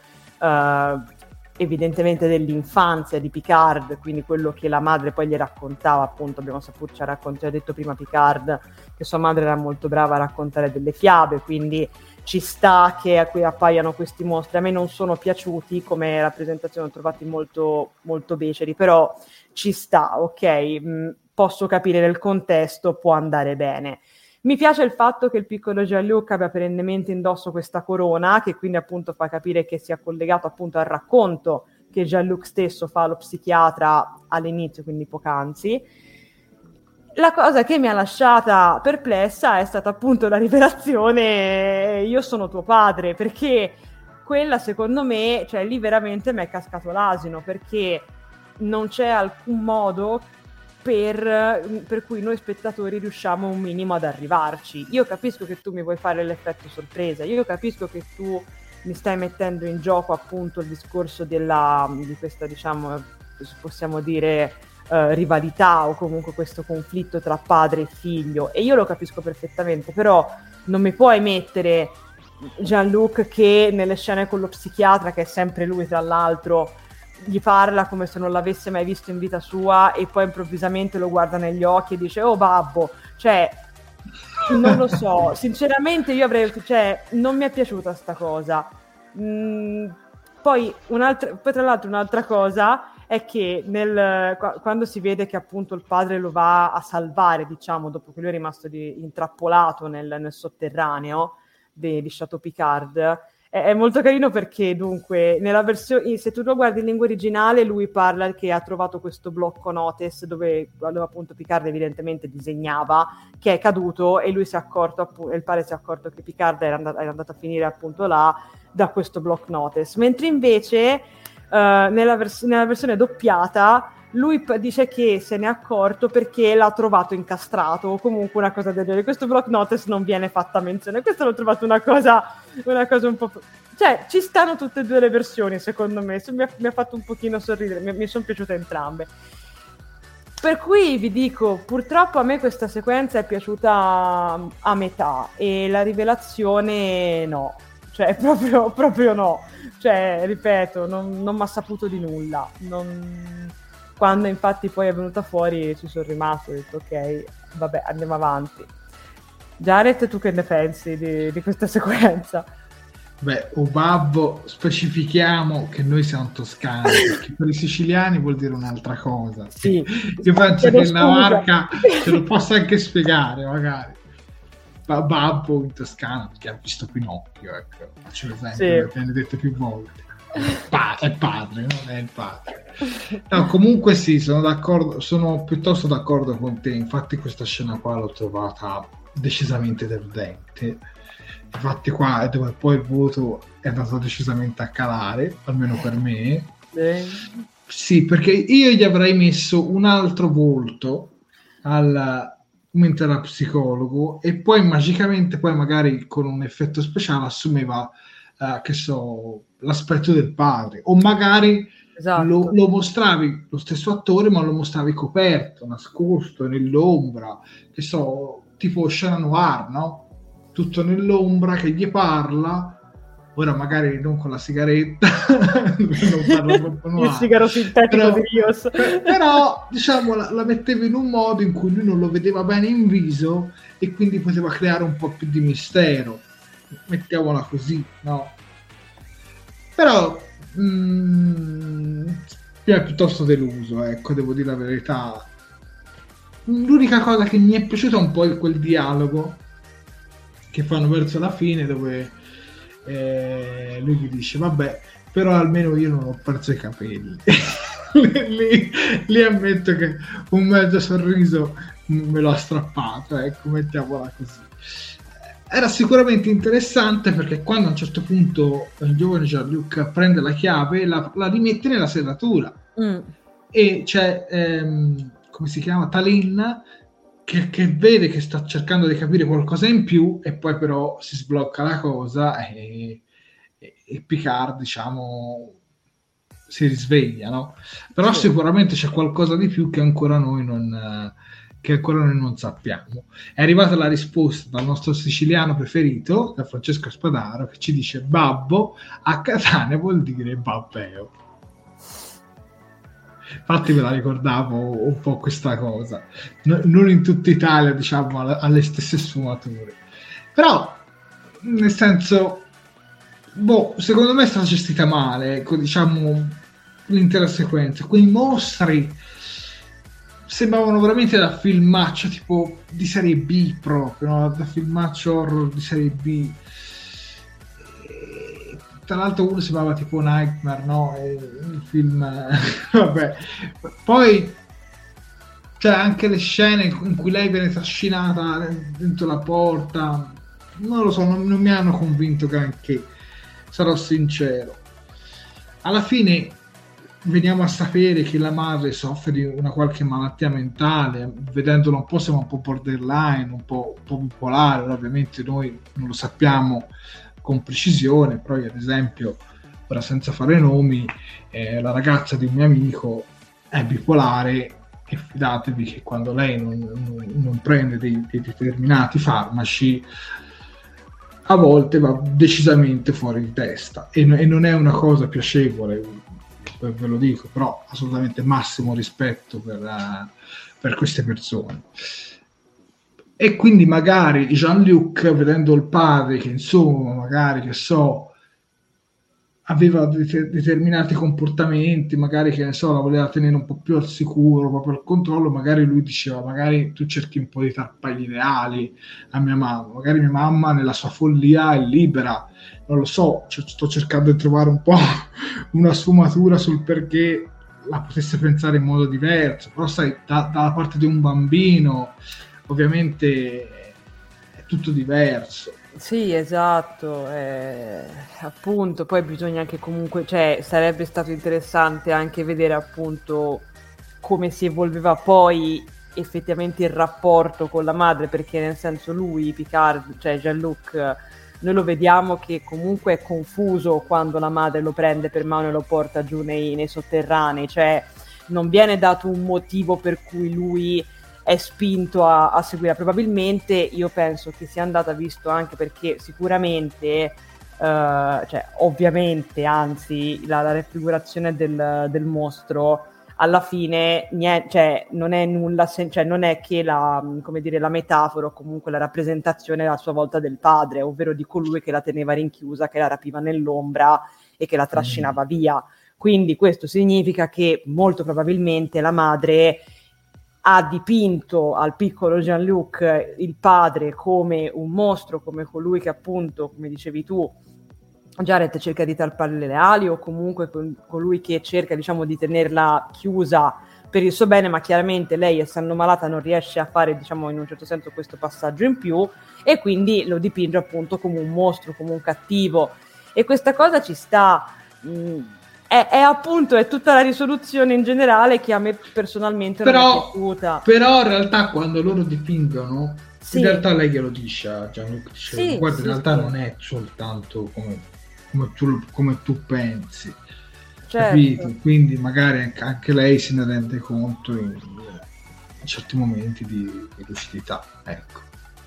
evidentemente dell'infanzia di Picard, quindi quello che la madre poi gli raccontava, appunto abbiamo saputo, ci ha detto prima Picard che sua madre era molto brava a raccontare delle fiabe, quindi ci sta che a cui appaiano questi mostri. A me non sono piaciuti come rappresentazione, ho trovati molto, molto beceri, però ci sta, ok. posso capire nel contesto, può andare bene. Mi piace il fatto che il piccolo Jean-Luc abbia perennemente indosso questa corona, che quindi appunto fa capire che sia collegato appunto al racconto che Jean-Luc stesso fa allo psichiatra all'inizio, quindi poc'anzi. La cosa che mi ha lasciata perplessa è stata appunto la rivelazione io sono tuo padre, perché quella secondo me, cioè lì veramente mi è cascato l'asino, perché non c'è alcun modo per cui noi spettatori riusciamo un minimo ad arrivarci. Io capisco che tu mi vuoi fare l'effetto sorpresa, io capisco che tu mi stai mettendo in gioco appunto il discorso di questa, diciamo, possiamo dire rivalità o comunque questo conflitto tra padre e figlio, e io lo capisco perfettamente, però non mi puoi mettere Jean-Luc che nelle scene con lo psichiatra, che è sempre lui tra l'altro, gli parla come se non l'avesse mai visto in vita sua e poi improvvisamente lo guarda negli occhi e dice oh babbo, cioè non lo so, sinceramente io cioè non mi è piaciuta sta cosa. Poi tra l'altro un'altra cosa è che quando si vede che appunto il padre lo va a salvare, diciamo, dopo che lui è rimasto intrappolato nel sotterraneo di Chateau Picard, è molto carino perché dunque nella versione, se tu lo guardi in lingua originale, lui parla che ha trovato questo blocco notice dove appunto Picard evidentemente disegnava, che è caduto, e lui si è accorto, e il padre si è accorto che Picard era andato a finire appunto là da questo block notice, mentre invece nella versione doppiata lui dice che se ne è accorto perché l'ha trovato incastrato o comunque una cosa del genere. Questo block notice non viene fatta menzione, questo l'ho trovato una cosa un po', cioè ci stanno tutte e due le versioni secondo me, mi ha fatto un pochino sorridere, mi sono piaciute entrambe, per cui vi dico purtroppo a me questa sequenza è piaciuta a metà e la rivelazione no, cioè proprio no, cioè ripeto non mi ha saputo di nulla, quando infatti poi è venuta fuori ci sono rimasto, ho detto ok, vabbè, andiamo avanti. Jared, tu che ne pensi di questa sequenza? Beh, o babbo, specifichiamo che noi siamo toscani, perché per i siciliani vuol dire un'altra cosa. Sì. Io penso che la marca ce lo possa anche spiegare, magari. Babbo in Toscana, perché ha visto Pinocchio, ecco. Faccio l'esempio, viene detto più volte. È padre, non è il padre. No, comunque sì, sono d'accordo, sono piuttosto d'accordo con te. Infatti questa scena qua l'ho trovata decisamente deludente. Infatti qua è dove poi il voto è andato decisamente a calare, almeno per me. Sì, perché io gli avrei messo un altro volto mentre era psicologo e poi magicamente poi magari con un effetto speciale assumeva che so, l'aspetto del padre, o magari esatto. lo mostravi lo stesso attore ma lo mostravi coperto, nascosto nell'ombra, che so, tipo scena noir, no? Tutto nell'ombra che gli parla, ora magari non con la sigaretta non parla proprio noir, il sigaro sintetico di Rios, però diciamo la metteva in un modo in cui lui non lo vedeva bene in viso e quindi poteva creare un po' più di mistero, mettiamola così, no? Però mi è piuttosto deluso, ecco, devo dire la verità. L'unica cosa che mi è piaciuta un po' è quel dialogo che fanno verso la fine dove lui gli dice vabbè, però almeno io non ho perso i capelli. lì ammetto che un mezzo sorriso me l'ho strappato, ecco, mettiamola così. Era sicuramente interessante perché quando a un certo punto il giovane Jean-Luc prende la chiave la rimette nella serratura e c'è come si chiama, Talin che vede che sta cercando di capire qualcosa in più e poi però si sblocca la cosa e Picard, diciamo, si risveglia, no? Però sì, sicuramente c'è qualcosa di più che ancora noi non sappiamo. È arrivata la risposta dal nostro siciliano preferito, da Francesco Spadaro, che ci dice babbo a Catania vuol dire babbeo. Infatti me la ricordavo un po' questa cosa, non in tutta Italia, diciamo, alle stesse sfumature, però nel senso, secondo me è stata gestita male, ecco, diciamo, l'intera sequenza. Quei mostri sembravano veramente da filmaccio tipo di serie B proprio, no? Da filmaccio horror di serie B. Tra l'altro uno sembrava tipo Nightmare, no? Il film vabbè. Poi c'è anche le scene in cui lei viene trascinata dentro la porta, non lo so, non mi hanno convinto granché, sarò sincero. Alla fine veniamo a sapere che la madre soffre di una qualche malattia mentale, vedendola un po' sembra un po' borderline, un po' bipolare, ovviamente noi non lo sappiamo con precisione, però io ad esempio, ora senza fare nomi, la ragazza di un mio amico è bipolare e fidatevi che quando lei non prende dei determinati farmaci a volte va decisamente fuori di testa e non è una cosa piacevole, ve lo dico, però assolutamente massimo rispetto per queste persone. E quindi magari Jean-Luc, vedendo il padre che insomma magari che so aveva determinati comportamenti, magari che ne so la voleva tenere un po' più al sicuro, proprio al controllo, magari lui diceva magari tu cerchi un po' di tappare gli ideali a mia mamma, magari mia mamma nella sua follia è libera, non lo so, sto cercando di trovare un po' una sfumatura sul perché la potesse pensare in modo diverso, però sai, dalla parte di un bambino ovviamente è tutto diverso. Sì, esatto, appunto, poi bisogna anche comunque, cioè sarebbe stato interessante anche vedere appunto come si evolveva poi effettivamente il rapporto con la madre, perché nel senso lui, Picard, cioè Jean-Luc, noi lo vediamo che comunque è confuso quando la madre lo prende per mano e lo porta giù nei sotterranei, cioè non viene dato un motivo per cui lui è spinto a seguire. Probabilmente io penso che sia andata visto anche perché sicuramente cioè ovviamente anzi la raffigurazione del mostro alla fine cioè non è nulla cioè non è che la, come dire, la metafora o comunque la rappresentazione a sua volta del padre, ovvero di colui che la teneva rinchiusa, che la rapiva nell'ombra e che la trascinava via. Quindi questo significa che molto probabilmente la madre ha dipinto al piccolo Jean-Luc il padre come un mostro, come colui che appunto, come dicevi tu, Jared, cerca di tarpare le ali, o comunque colui che cerca, diciamo, di tenerla chiusa per il suo bene, ma chiaramente lei, essendo malata, non riesce a fare, diciamo, in un certo senso questo passaggio in più, e quindi lo dipinge appunto come un mostro, come un cattivo. E questa cosa ci sta... È appunto è tutta la risoluzione in generale che a me personalmente non è piaciuta. Però in realtà quando loro dipingono, sì, in realtà lei glielo dice a Gianluca, dice, sì, guarda, sì, in realtà sì, non è soltanto come tu pensi, certo, capito? Quindi magari anche lei se ne rende conto in certi momenti di lucidità, ecco.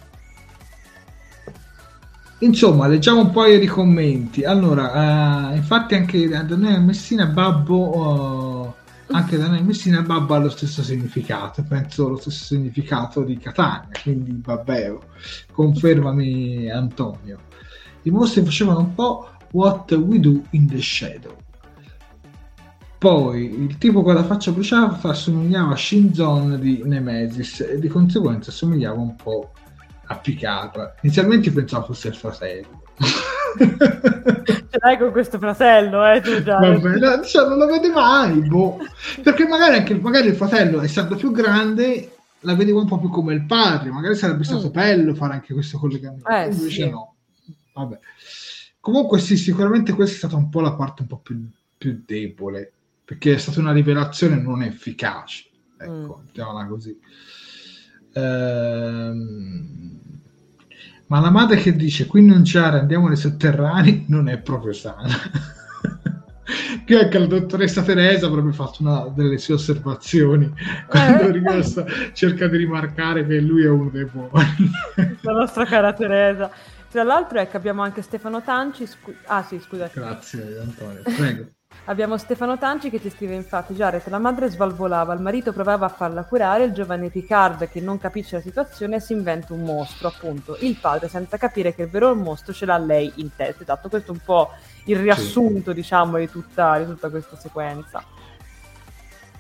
Insomma, leggiamo un po' i commenti. Allora, infatti anche Daniele Messina Babbo, anche Daniele Messina Babbo ha lo stesso significato, penso lo stesso significato di Catania, quindi vabbè, confermami Antonio. I mostri facevano un po' What We Do in the Shadow. Poi il tipo con la faccia bruciata assomigliava a Shinzon di Nemesis e di conseguenza assomigliava un po' a Picard. Inizialmente pensavo fosse il fratello. Ce l'hai con questo fratello, tu già. Vabbè, non lo vede mai, boh. Perché magari il fratello, essendo più grande, la vedevo un po' più come il padre. Magari sarebbe stato bello fare anche questo collegamento. Invece sì, no. Vabbè. Comunque sì, sicuramente questa è stata un po' la parte un po' più debole, perché è stata una rivelazione non efficace. Ecco, mettiamola così. Ma la madre che dice qui non c'è, andiamo nei sotterranei, non è proprio sana. Che anche la dottoressa Teresa avrebbe fatto una delle sue osservazioni quando Rigosta cerca di rimarcare che lui è uno dei buoni. La nostra cara Teresa. Tra l'altro abbiamo anche Stefano Tanci. Scusa. Grazie Antonio, prego. Abbiamo Stefano Tanci che ti scrive infatti: Jared, la madre svalvolava, il marito provava a farla curare, il giovane Picard che non capisce la situazione si inventa un mostro, appunto, il padre senza capire che il vero mostro ce l'ha lei in testa. Esatto, questo è un po' il riassunto, sì, diciamo, di tutta questa sequenza.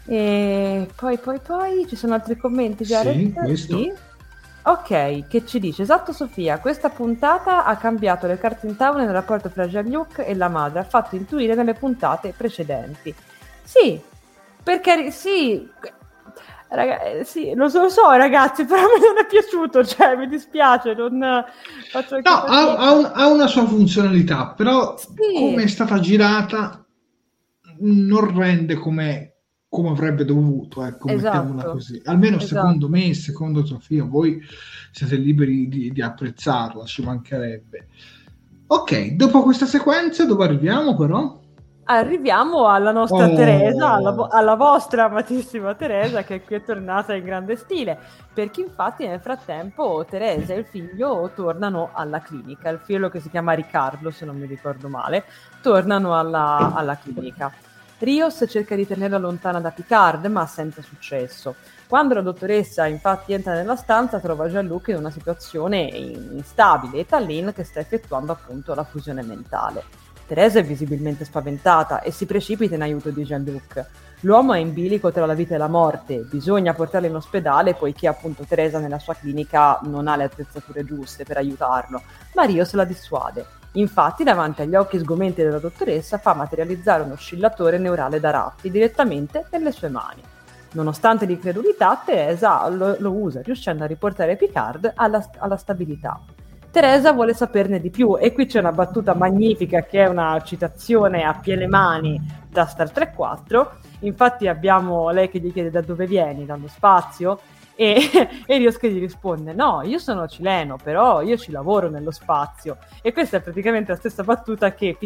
E poi ci sono altri commenti, Jared? Sì, questo. Sì. Ok, che ci dice? Esatto, Sofia, questa puntata ha cambiato le carte in tavola nel rapporto tra Jean-Luc e la madre, ha fatto intuire nelle puntate precedenti. Sì, perché sì, sì, lo so ragazzi, però mi non è piaciuto, cioè mi dispiace, non faccio No, ha una sua funzionalità, però sì. come è stata girata non rende come avrebbe dovuto, ecco, mettiamola Esatto. così. Almeno Esatto. secondo me, secondo Sofia, voi siete liberi di apprezzarla, ci mancherebbe. Ok, dopo questa sequenza dove arriviamo però? Arriviamo alla nostra Teresa, alla vostra amatissima Teresa, che qui è tornata in grande stile, perché infatti nel frattempo Teresa e il figlio tornano alla clinica, il figlio che si chiama Riccardo, se non mi ricordo male, tornano alla clinica. Rios cerca di tenerla lontana da Picard, ma senza successo. Quando la dottoressa infatti entra nella stanza, trova Jean-Luc in una situazione instabile e Tallinn che sta effettuando appunto la fusione mentale. Teresa è visibilmente spaventata e si precipita in aiuto di Jean-Luc. L'uomo è in bilico tra la vita e la morte, bisogna portarlo in ospedale poiché appunto Teresa nella sua clinica non ha le attrezzature giuste per aiutarlo, ma Rios la dissuade. Infatti, davanti agli occhi sgomenti della dottoressa, fa materializzare un oscillatore neurale da Raffi direttamente nelle sue mani. Nonostante l'incredulità, Teresa lo usa, riuscendo a riportare Picard alla stabilità. Teresa vuole saperne di più e qui c'è una battuta magnifica che è una citazione a piene mani da Star Trek 4. Infatti abbiamo lei che gli chiede da dove vieni, dallo spazio, e Rios che gli risponde no, io sono cileno, però io ci lavoro nello spazio. E questa è praticamente la stessa battuta che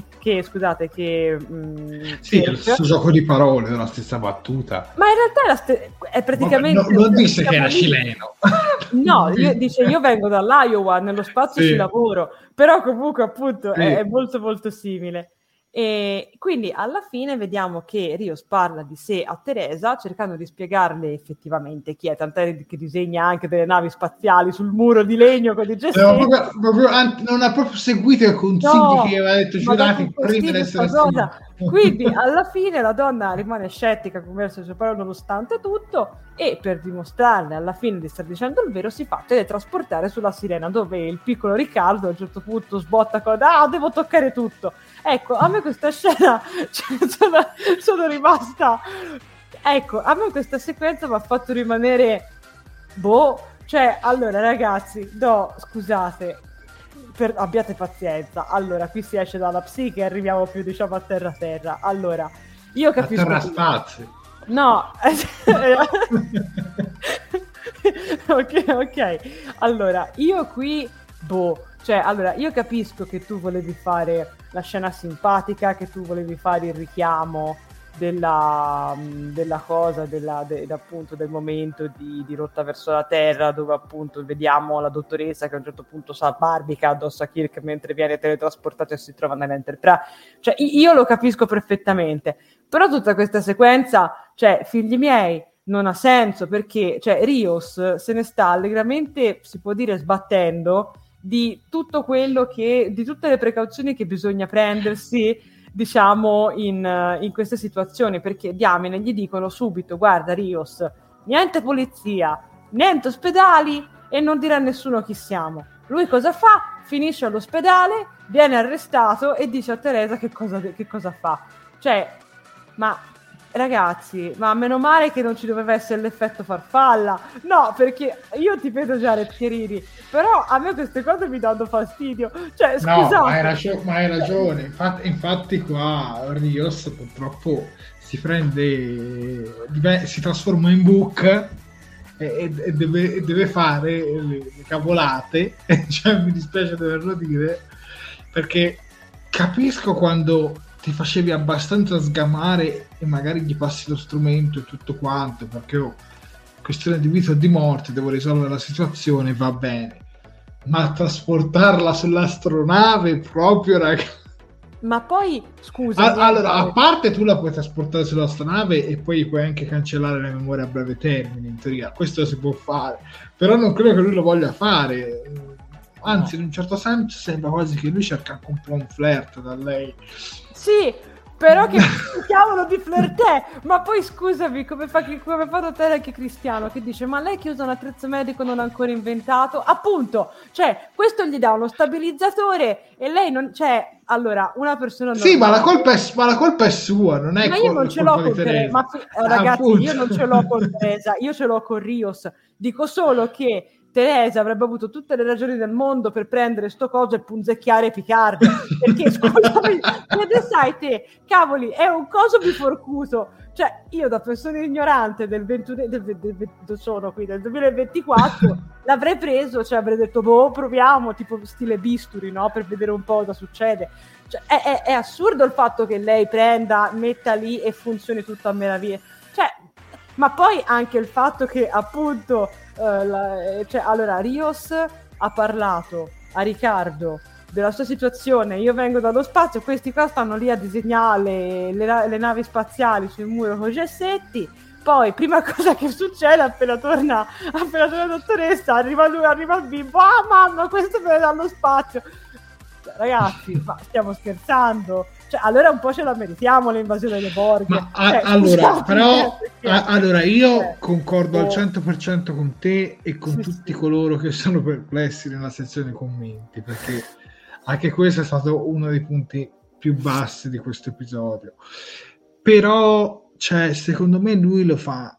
sì, è lo stesso gioco di parole della stessa battuta, ma in realtà è praticamente non disse che era cileno. No, dice io vengo dall'Iowa, nello spazio ci lavoro, però comunque appunto è molto molto simile. E quindi alla fine vediamo che Rios parla di sé a Teresa cercando di spiegarle effettivamente chi è, tant'è che disegna anche delle navi spaziali sul muro di legno con i gestiti. Non ha proprio seguito i consigli che aveva detto Giurati prima di essere cosa. Quindi alla fine la donna rimane scettica come al suo parole nonostante tutto, e per dimostrarle alla fine di star dicendo il vero si fa teletrasportare sulla sirena, dove il piccolo Riccardo a un certo punto sbotta con devo toccare tutto. Ecco, a me questa scena sono rimasta, ecco, a me questa sequenza mi ha fatto rimanere cioè allora ragazzi, scusate, abbiate pazienza. Allora, qui si esce dalla psiche e arriviamo più, diciamo, a terra. Allora, io capisco... A terra spazio. No. ok. Allora, io qui... Cioè, allora, io capisco che tu volevi fare la scena simpatica, che tu volevi fare il richiamo della cosa, appunto del momento di rotta verso la Terra, dove appunto vediamo la dottoressa che a un certo punto s'abbarbica addosso a Kirk mentre viene teletrasportato e si trova nell'Enterprise. Cioè io lo capisco perfettamente, però tutta questa sequenza, cioè figli miei, non ha senso, perché cioè Rios se ne sta allegramente, si può dire, sbattendo di tutto quello di tutte le precauzioni che bisogna prendersi, diciamo, in queste situazioni, perché diamine gli dicono subito: guarda Rios, niente polizia, niente ospedali e non dirà a nessuno chi siamo. Lui cosa fa? Finisce all'ospedale, viene arrestato e dice a Teresa che cosa fa. Cioè, ma ragazzi, ma meno male che non ci doveva essere l'effetto farfalla. No, perché io ti vedo già Chiarini, però a me queste cose mi danno fastidio. Cioè, scusate. No, ma hai ragione. Infatti qua Rios purtroppo si trasforma in Book e deve fare le cavolate. Cioè, mi dispiace doverlo dire, perché capisco quando ti facevi abbastanza sgamare e magari gli passi lo strumento e tutto quanto, perché questione di vita o di morte, devo risolvere la situazione, va bene, ma trasportarla sull'astronave proprio, ragazzi. Ma poi, scusa, allora, a parte tu la puoi trasportare sull'astronave e poi puoi anche cancellare la memoria a breve termine, in teoria, questo si può fare, però non credo che lui lo voglia fare. Anzi, in un certo senso sembra quasi che lui cerca anche un po' un flirt da lei. Sì, Però che cavolo di flirtè. Ma poi scusami, come fa notare anche Cristiano, che dice ma lei che usa un attrezzo medico non ha ancora inventato, appunto, cioè questo gli dà uno stabilizzatore e lei non, cioè, allora una persona normale... Sì, ma la colpa è sua, non è ma io non ce l'ho con Teresa, ragazzi, appunto. io non ce l'ho con Teresa, io ce l'ho con Rios. Dico solo che Teresa avrebbe avuto tutte le ragioni del mondo per prendere sto coso e punzecchiare Picard, perché scusami, come sai te, cavoli, è un coso biforcuto, cioè io da persona ignorante del 2024 l'avrei preso, cioè avrei detto boh, proviamo, tipo stile bisturi, no, per vedere un po' cosa succede. Cioè, è assurdo il fatto che lei prenda, metta lì e funzioni tutto a meraviglia, cioè, ma poi anche il fatto che appunto cioè, allora Rios ha parlato a Riccardo della sua situazione, io vengo dallo spazio, questi qua stanno lì a disegnare le navi spaziali sul muro con i gessetti, poi prima cosa che succede appena torna la dottoressa, arriva il bimbo, ah mamma questo viene dallo spazio, cioè, ragazzi, ma stiamo scherzando? Cioè, allora un po' ce la meritiamo l'invasione delle Borghe. Ma allora, però, allora io concordo al 100% con te e con tutti coloro che sono perplessi nella sezione commenti, perché anche questo è stato uno dei punti più bassi di questo episodio. Però, cioè, secondo me lui lo fa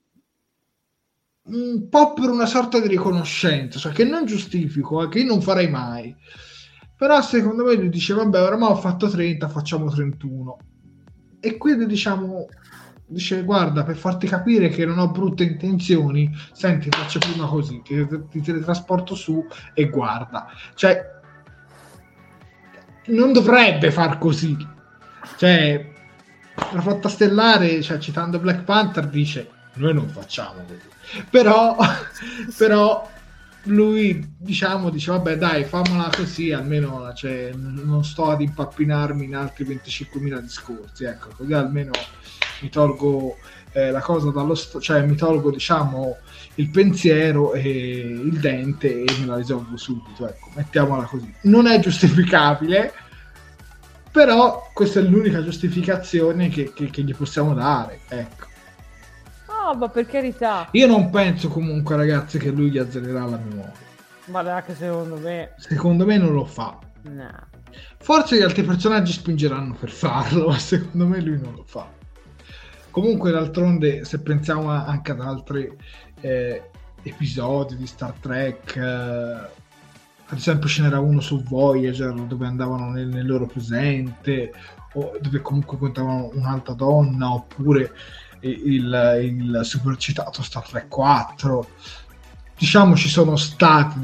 un po' per una sorta di riconoscenza, cioè che non giustifico, che io non farei mai. Però secondo me lui dice vabbè, oramai ho fatto 30, facciamo 31, e quindi dice guarda, per farti capire che non ho brutte intenzioni, senti, faccio prima così, ti teletrasporto su e guarda, cioè non dovrebbe far così, cioè la flotta stellare, cioè, citando Black Panther, dice noi non facciamo così, però lui dice vabbè dai, fammela così, almeno cioè, non sto ad impappinarmi in altri 25.000 discorsi, ecco, così almeno mi tolgo la cosa cioè mi tolgo diciamo il pensiero e il dente e me la risolvo subito, ecco, mettiamola così. Non è giustificabile, però questa è l'unica giustificazione che gli possiamo dare, ecco. Ma per carità, io non penso comunque, ragazzi, che lui gli azzererà la memoria, ma neanche secondo me non lo fa, no. Forse gli altri personaggi spingeranno per farlo, ma secondo me lui non lo fa. Comunque d'altronde, se pensiamo anche ad altri episodi di Star Trek, ad esempio ce n'era uno su Voyager dove andavano nel loro presente, o dove comunque contavano un'altra donna, oppure il super citato Star Trek 4, diciamo ci sono stati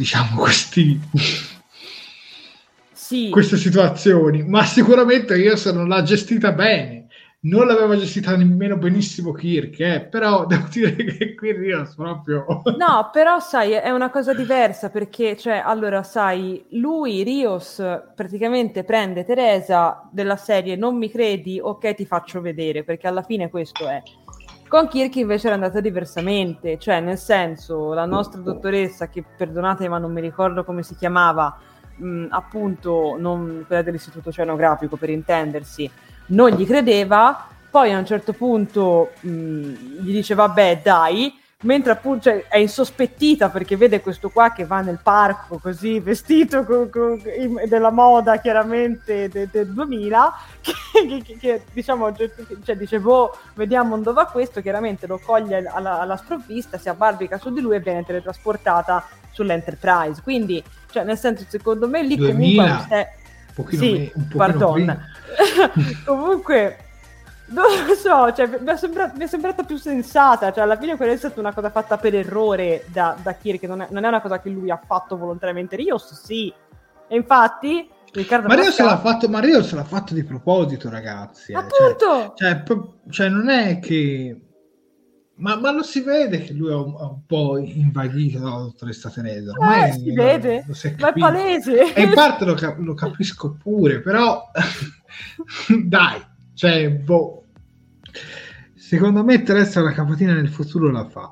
queste situazioni, ma sicuramente io se non l'ha gestita bene, non l'aveva gestita nemmeno benissimo Kirk, però devo dire che qui Rios proprio no, però sai, è una cosa diversa, perché cioè allora sai, Rios praticamente prende Teresa della serie non mi credi, ok ti faccio vedere, perché alla fine questo è. Con Kirk invece era andata diversamente, cioè nel senso la nostra dottoressa, che perdonate ma non mi ricordo come si chiamava, appunto quella dell'istituto oceanografico per intendersi, non gli credeva, poi a un certo punto gli dice vabbè dai, mentre appunto è insospettita perché vede questo qua che va nel parco così vestito della moda chiaramente del 2000 che diciamo, cioè dice boh, vediamo dove va questo, chiaramente lo coglie alla sprovvista, si abbarbica su di lui e viene teletrasportata sull'Enterprise, quindi cioè nel senso secondo me lì 2000, comunque sì, pardon comunque non lo so, cioè, mi è sembrata più sensata, cioè alla fine quella è stata una cosa fatta per errore da Kirk, che non è una cosa che lui ha fatto volontariamente. Rios sì, e infatti Riccardo Rios l'ha fatto di proposito, ragazzi, appunto, cioè non è che ma lo si vede che lui è un po' invaghito dalla dottoressa Teresa, ormai si vede, ma è palese, e in parte lo capisco pure, però dai, cioè boh, secondo me Teresa la capatina nel futuro la fa,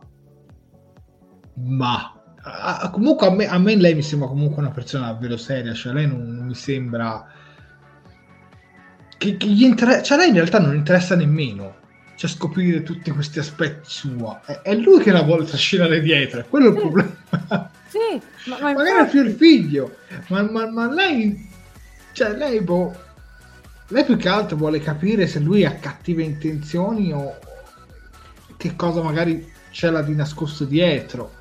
ma comunque a me lei mi sembra comunque una persona davvero seria, cioè lei non mi sembra che gli cioè lei in realtà non interessa nemmeno, cioè scoprire tutti questi aspetti sua, è lui che la vuole trascinare dietro, è quello il problema. Sì, ma magari più il figlio, ma lei, cioè lei più che altro vuole capire se lui ha cattive intenzioni o che cosa magari c'è là di nascosto dietro.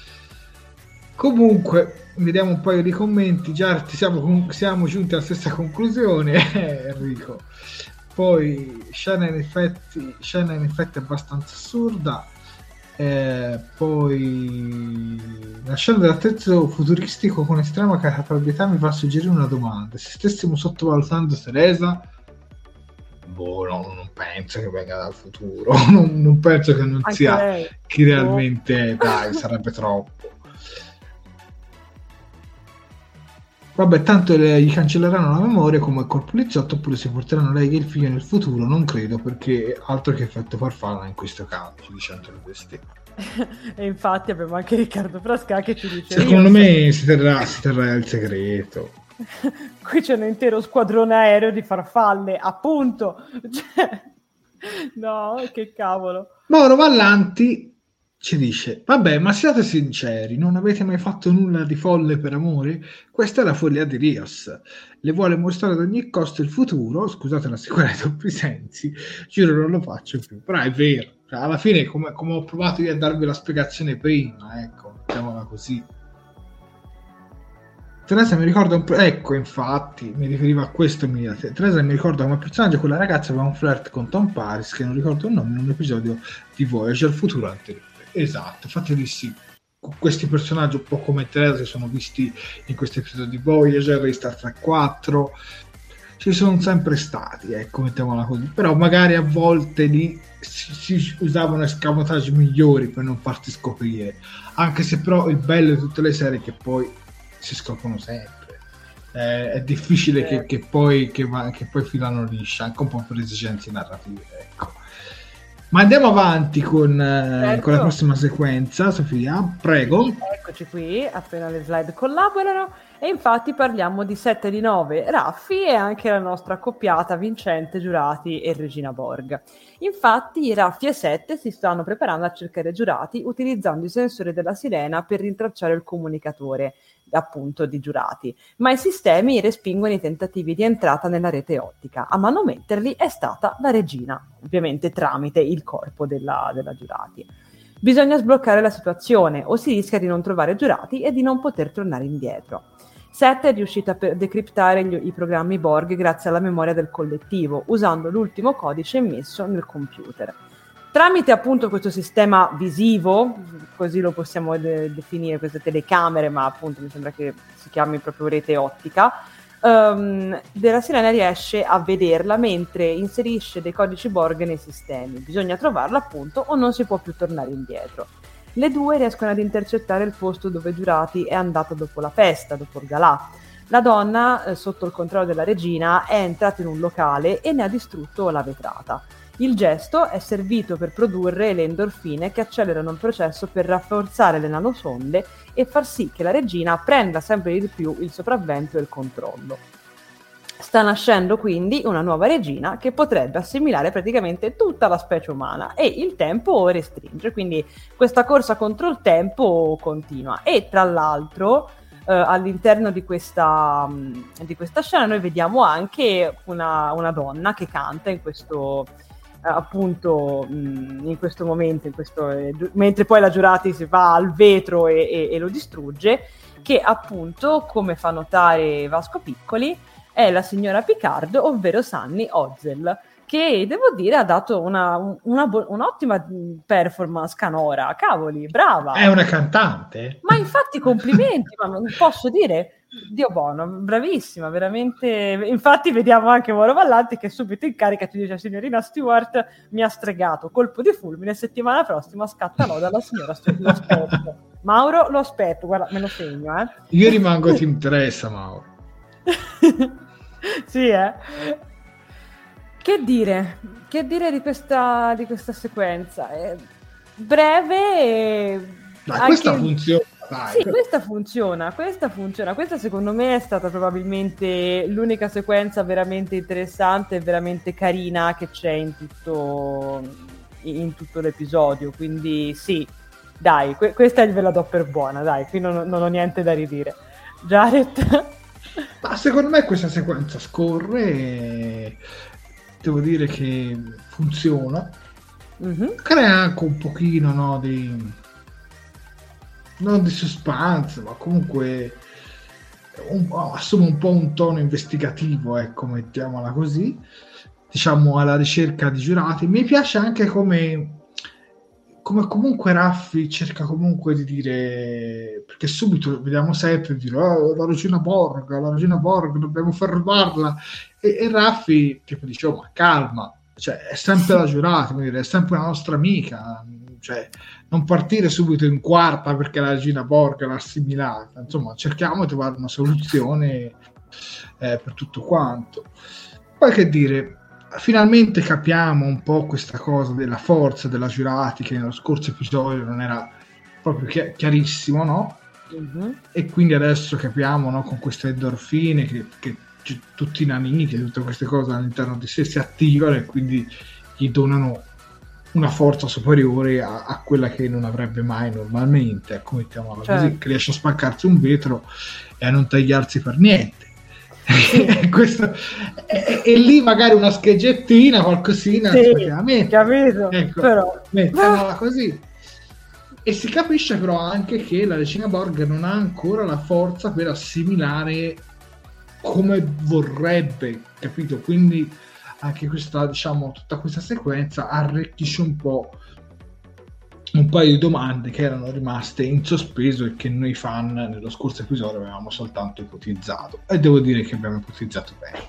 Comunque vediamo un paio di commenti. Già siamo giunti alla stessa conclusione, Enrico. Poi scena in effetti è abbastanza assurda. Poi la scena dell'attrezzo futuristico con estrema capacità mi fa suggerire una domanda: se stessimo sottovalutando Teresa, non penso che venga dal futuro, non penso che non sia lei chi realmente è, dai, sarebbe troppo. Vabbè, tanto gli cancelleranno la memoria come col poliziotto, oppure si porteranno lei e il figlio nel futuro, non credo, perché altro che effetto farfalla in questo caso, ci dicendo le bestie. E infatti abbiamo anche Riccardo Frasca che ci dice: secondo me si terrà il segreto. Qui c'è un intero squadrone aereo di farfalle, appunto. Cioè, no, che cavolo. Mauro Vallanti ci dice: vabbè, ma siate sinceri, non avete mai fatto nulla di folle per amore? Questa è la follia di Rios. Le vuole mostrare ad ogni costo il futuro. Scusate la sicurezza dei troppi sensi, giuro non lo faccio più, però è vero, cioè, alla fine come ho provato io a darvi la spiegazione prima, ecco, mettiamola così. Teresa mi ricorda ecco, infatti mi riferiva a questo. Teresa mi ricorda come personaggio quella ragazza aveva un flirt con Tom Paris, che non ricordo il nome, in un episodio di Voyager futuro anteriore. Esatto, infatti di sì, questi personaggi un po' come Teresa si sono visti in questi episodi di Voyager, di Star Trek 4, ci sono sempre stati, ecco, mettiamola così, però magari a volte lì si usavano escamotage migliori per non farti scoprire, anche se però il bello di tutte le serie è che poi si scoprono sempre, è difficile che poi filano liscia, anche un po' per esigenze narrative, ecco. Ma andiamo avanti con la prossima sequenza, Sofia, prego. Eccoci qui, appena le slide collaborano, e infatti parliamo di 7 di 9, Raffi e anche la nostra accoppiata vincente Giurati e Regina Borg. Infatti Raffi e 7 si stanno preparando a cercare Giurati utilizzando i sensori della sirena per rintracciare il comunicatore, appunto, di Giurati, ma i sistemi respingono i tentativi di entrata nella rete ottica. A manometterli è stata la regina, ovviamente tramite il corpo della Giurati. Bisogna sbloccare la situazione o si rischia di non trovare Giurati e di non poter tornare indietro. 7 è riuscita a decriptare i programmi Borg grazie alla memoria del collettivo, usando l'ultimo codice immesso nel computer. Tramite appunto questo sistema visivo, così lo possiamo definire, queste telecamere, ma appunto mi sembra che si chiami proprio rete ottica, della sirena riesce a vederla mentre inserisce dei codici Borg nei sistemi. Bisogna trovarla appunto o non si può più tornare indietro. Le due riescono ad intercettare il posto dove Giurati è andato dopo la festa, dopo il galà. La donna, sotto il controllo della regina, è entrata in un locale e ne ha distrutto la vetrata. Il gesto è servito per produrre le endorfine che accelerano il processo per rafforzare le nanosonde e far sì che la regina prenda sempre di più il sopravvento e il controllo. Sta nascendo quindi una nuova regina che potrebbe assimilare praticamente tutta la specie umana e il tempo restringe, quindi questa corsa contro il tempo continua. E tra l'altro all'interno di questa scena noi vediamo anche una donna che canta in questo appunto in questo momento, mentre poi la Giurati si va al vetro e lo distrugge, che appunto, come fa notare Vasco Piccoli, è la signora Picard, ovvero Sunny Ozel, che devo dire ha dato un'ottima performance canora. Cavoli, brava! È una cantante? Ma infatti complimenti, ma non posso dire... Dio buono, bravissima, veramente. Infatti vediamo anche Mauro Vallanti che subito in carica ci dice: signorina Stewart mi ha stregato, colpo di fulmine, settimana prossima scatta l'oda alla signora Stewart. Lo aspetto. Mauro, lo aspetto, guarda, me lo segno, Io rimango Team Teresa, Mauro. Sì, Che dire di questa sequenza? Breve e... Dai, questa funziona, Dai. Sì, questa funziona. Questa secondo me è stata probabilmente l'unica sequenza veramente interessante e veramente carina che c'è in tutto l'episodio, quindi sì, dai, questa ve la do per buona, dai, qui non ho niente da ridire. Jared? Ma secondo me questa sequenza scorre e devo dire che funziona. Crea anche un pochino, no, non di suspense, ma comunque assume un po' un tono investigativo, ecco, mettiamola così, diciamo alla ricerca di giurati. Mi piace anche come comunque Raffi cerca comunque di dire, perché subito vediamo sempre dire la regina Borg, dobbiamo fermarla, e Raffi tipo dice ma calma, cioè è sempre la giurata, è sempre una nostra amica, cioè non partire subito in quarta perché la regina Borg l'ha assimilata, insomma cerchiamo di trovare una soluzione per tutto quanto. Poi che dire, finalmente capiamo un po' questa cosa della forza della giurati che nello scorso episodio non era proprio chiarissimo, no? E quindi adesso capiamo, no, con queste endorfine che tutti i naniti e tutte queste cose all'interno di sé si attivano e quindi gli donano una forza superiore a quella che non avrebbe mai normalmente, ecco, mettiamola così, che riesce a spaccarsi un vetro e a non tagliarsi per niente. Questo, e lì magari una scheggettina, qualcosina, capito, ecco, però mettiamola così. E si capisce però anche che la regina Borg non ha ancora la forza per assimilare come vorrebbe, capito? Quindi anche questa, diciamo, tutta questa sequenza arricchisce un po' un paio di domande che erano rimaste in sospeso e che noi fan nello scorso episodio avevamo soltanto ipotizzato, e devo dire che abbiamo ipotizzato bene.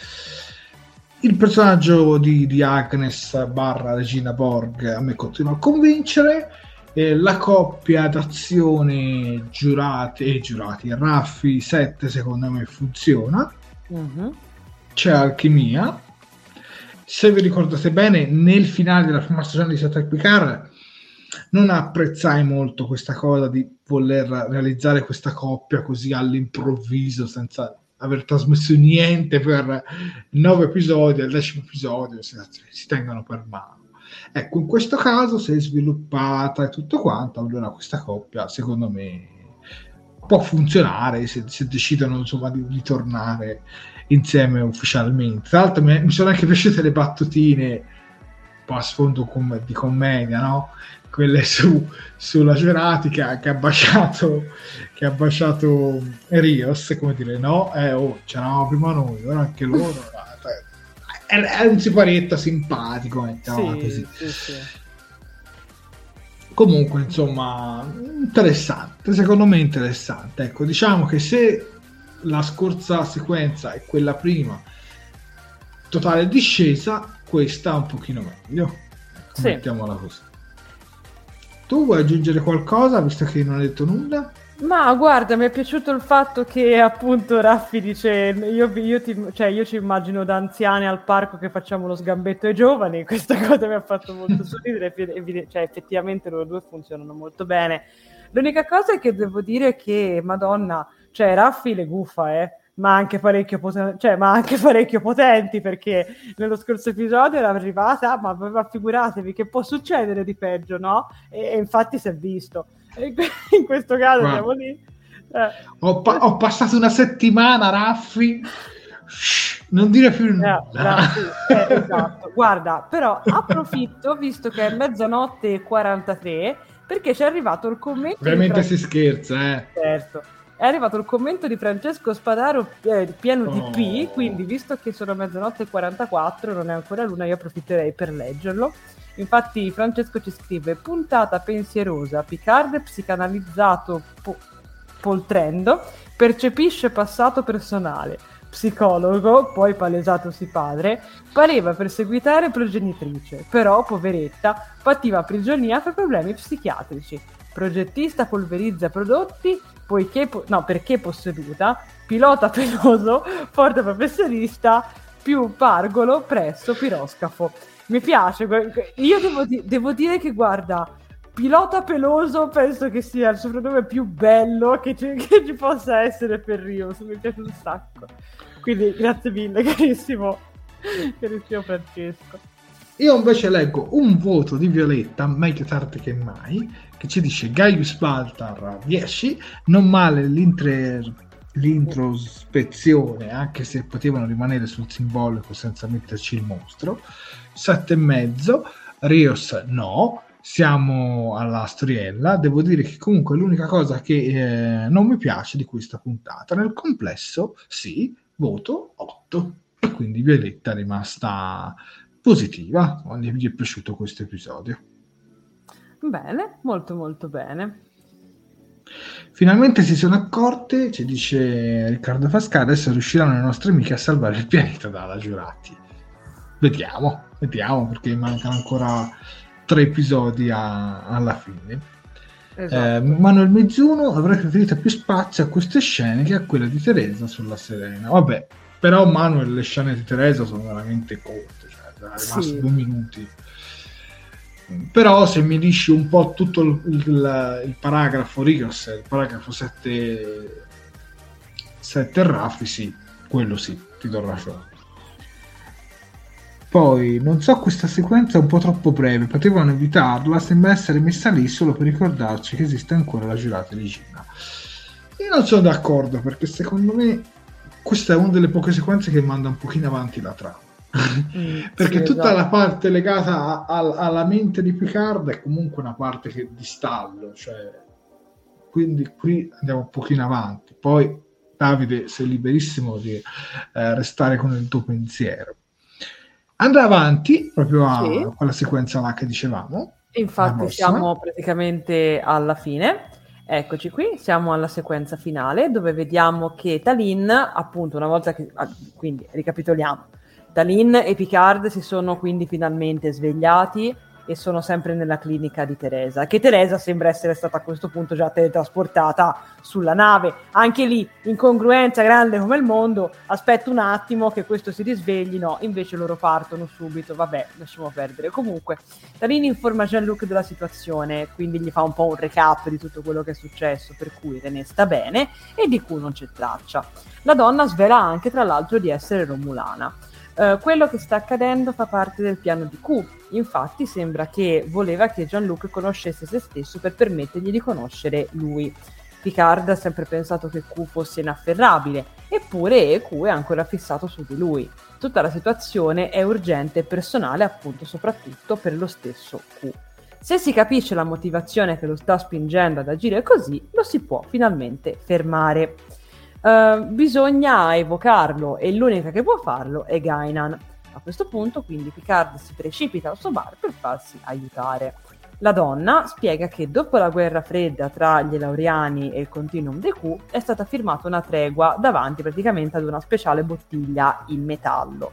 Il personaggio di Agnes barra regina Borg a me continua a convincere, la coppia d'azione giurati Raffi 7 secondo me funziona, c'è alchimia. Se vi ricordate bene, nel finale della prima stagione di Star Trek Picard non apprezzai molto questa cosa di voler realizzare questa coppia così all'improvviso senza aver trasmesso niente per 9 episodi, al 10° episodio si tengono per mano. Ecco, in questo caso si è sviluppata e tutto quanto, allora questa coppia secondo me può funzionare se decidono insomma di tornare insieme ufficialmente. Tra l'altro mi sono anche piaciute le battutine un po' a sfondo di commedia, no? Quelle sulla giurati che ha baciato Rios, come dire, no? C'eravamo prima noi, ora anche loro. È un siparietto simpatico, mettiamola così. Sì. Comunque, insomma, interessante, secondo me interessante. Ecco, diciamo che se la scorsa sequenza è quella prima, totale discesa, questa un pochino meglio. Ecco, mettiamola così. Tu vuoi aggiungere qualcosa, visto che non hai detto nulla? Ma guarda, mi è piaciuto il fatto che appunto Raffi dice io ci immagino da anziani al parco che facciamo lo sgambetto ai giovani. Questa cosa mi ha fatto molto sorridere, cioè effettivamente loro due funzionano molto bene. L'unica cosa è che devo dire che Madonna, cioè Raffi le gufa, ma anche parecchio potenti, perché nello scorso episodio era arrivata, ma figuratevi che può succedere di peggio, no? E infatti si è visto. In questo caso siamo lì. Ho passato una settimana, Raffi. Non dire più nulla. Esatto. Guarda, però approfitto, visto che è 00:43, perché ci è arrivato il commento. Ovviamente si scherza, Certo. È arrivato il commento di Francesco Spadaro pieno di P, quindi visto che sono 00:44, non è ancora l'una, io approfitterei per leggerlo. Infatti Francesco ci scrive: puntata pensierosa, Picard psicanalizzato poltrendo, percepisce passato personale, psicologo, poi palesatosi padre, pareva perseguitare progenitrice, però poveretta pativa prigionia per problemi psichiatrici, progettista polverizza prodotti perché posseduta, pilota peloso, forte professionista, più pargolo presso piroscafo. Mi piace, io devo dire che guarda, Pilota peloso penso che sia il soprannome più bello che ci possa essere per Rios, mi piace un sacco. Quindi grazie mille, carissimo Francesco. Io invece leggo un voto di Violetta, meglio tardi che mai, che ci dice Gaius Baltar 10, non male l'introspezione, anche se potevano rimanere sul simbolico senza metterci il mostro. 7,5, Rios no, siamo alla storiella. Devo dire che comunque l'unica cosa che non mi piace di questa puntata, nel complesso sì, voto 8, e quindi Violetta è rimasta positiva, gli è piaciuto questo episodio. Bene, molto molto bene. Finalmente si sono accorte, ci dice Riccardo Fasca, adesso riusciranno le nostre amiche a salvare il pianeta dalla Giurati. Vediamo, perché mancano ancora 3 episodi alla fine. Esatto. Manuel Mezzuno avrebbe preferito più spazio a queste scene che a quella di Teresa sulla Serena. Vabbè, però Manuel, le scene di Teresa sono veramente corte, rimasto 2 minuti. Però se mi dici un po' tutto il paragrafo Rios, il paragrafo 7 Raffi, sì, quello sì, ti do ragione. Poi, non so, questa sequenza è un po' troppo breve, potevano evitarla, sembra essere messa lì solo per ricordarci che esiste ancora la giurata di Gina. Io non sono d'accordo, perché secondo me questa è una delle poche sequenze che manda un pochino avanti la trama. Perché sì, tutta esatto. la parte legata alla mente di Picard è comunque una parte che di stallo, cioè, quindi qui andiamo un pochino avanti. Poi Davide sei liberissimo di restare con il tuo pensiero. Andrà avanti proprio a quella sequenza là che dicevamo. Infatti siamo praticamente alla fine. Eccoci qui, siamo alla sequenza finale dove vediamo che Talin, appunto, una volta che quindi ricapitoliamo, Talin e Picard si sono quindi finalmente svegliati e sono sempre nella clinica di Teresa, che Teresa sembra essere stata a questo punto già teletrasportata sulla nave. Anche lì, incongruenza grande come il mondo, aspetto un attimo che questo si risvegli, no, invece loro partono subito, vabbè, lasciamo perdere. Comunque, Talin informa Jean-Luc della situazione, quindi gli fa un po' un recap di tutto quello che è successo, per cui René sta bene e di cui non c'è traccia. La donna svela anche, tra l'altro, di essere romulana. Quello che sta accadendo fa parte del piano di Q. Infatti sembra che voleva che Jean-Luc conoscesse se stesso per permettergli di conoscere lui. Picard ha sempre pensato che Q fosse inafferrabile, eppure Q è ancora fissato su di lui. Tutta la situazione è urgente e personale, appunto, soprattutto per lo stesso Q. Se si capisce la motivazione che lo sta spingendo ad agire così, lo si può finalmente fermare. Bisogna evocarlo e l'unica che può farlo è Guinan. A questo punto quindi Picard si precipita al suo bar per farsi aiutare. La donna spiega che dopo la guerra fredda tra gli Elauriani e il Continuum dei Q è stata firmata una tregua davanti praticamente ad una speciale bottiglia in metallo.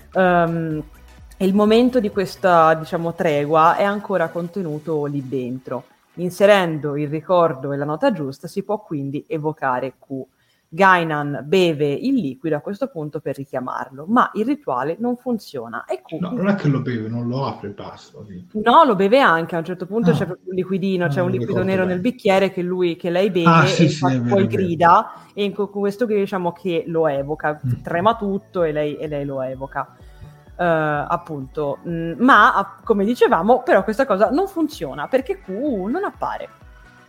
Il momento di questa, diciamo, tregua è ancora contenuto lì dentro. Inserendo il ricordo e la nota giusta si può quindi evocare Q. Guinan beve il liquido a questo punto per richiamarlo, ma il rituale non funziona. E Q... No, non è che lo beve, non lo apre il pasto. No, lo beve anche, a un certo punto c'è proprio un liquidino, c'è un liquido nero nel bicchiere che lei beve e poi grida, e con questo diciamo che lo evoca, trema tutto e lei lo evoca. Appunto, ma come dicevamo, però questa cosa non funziona perché Q non appare.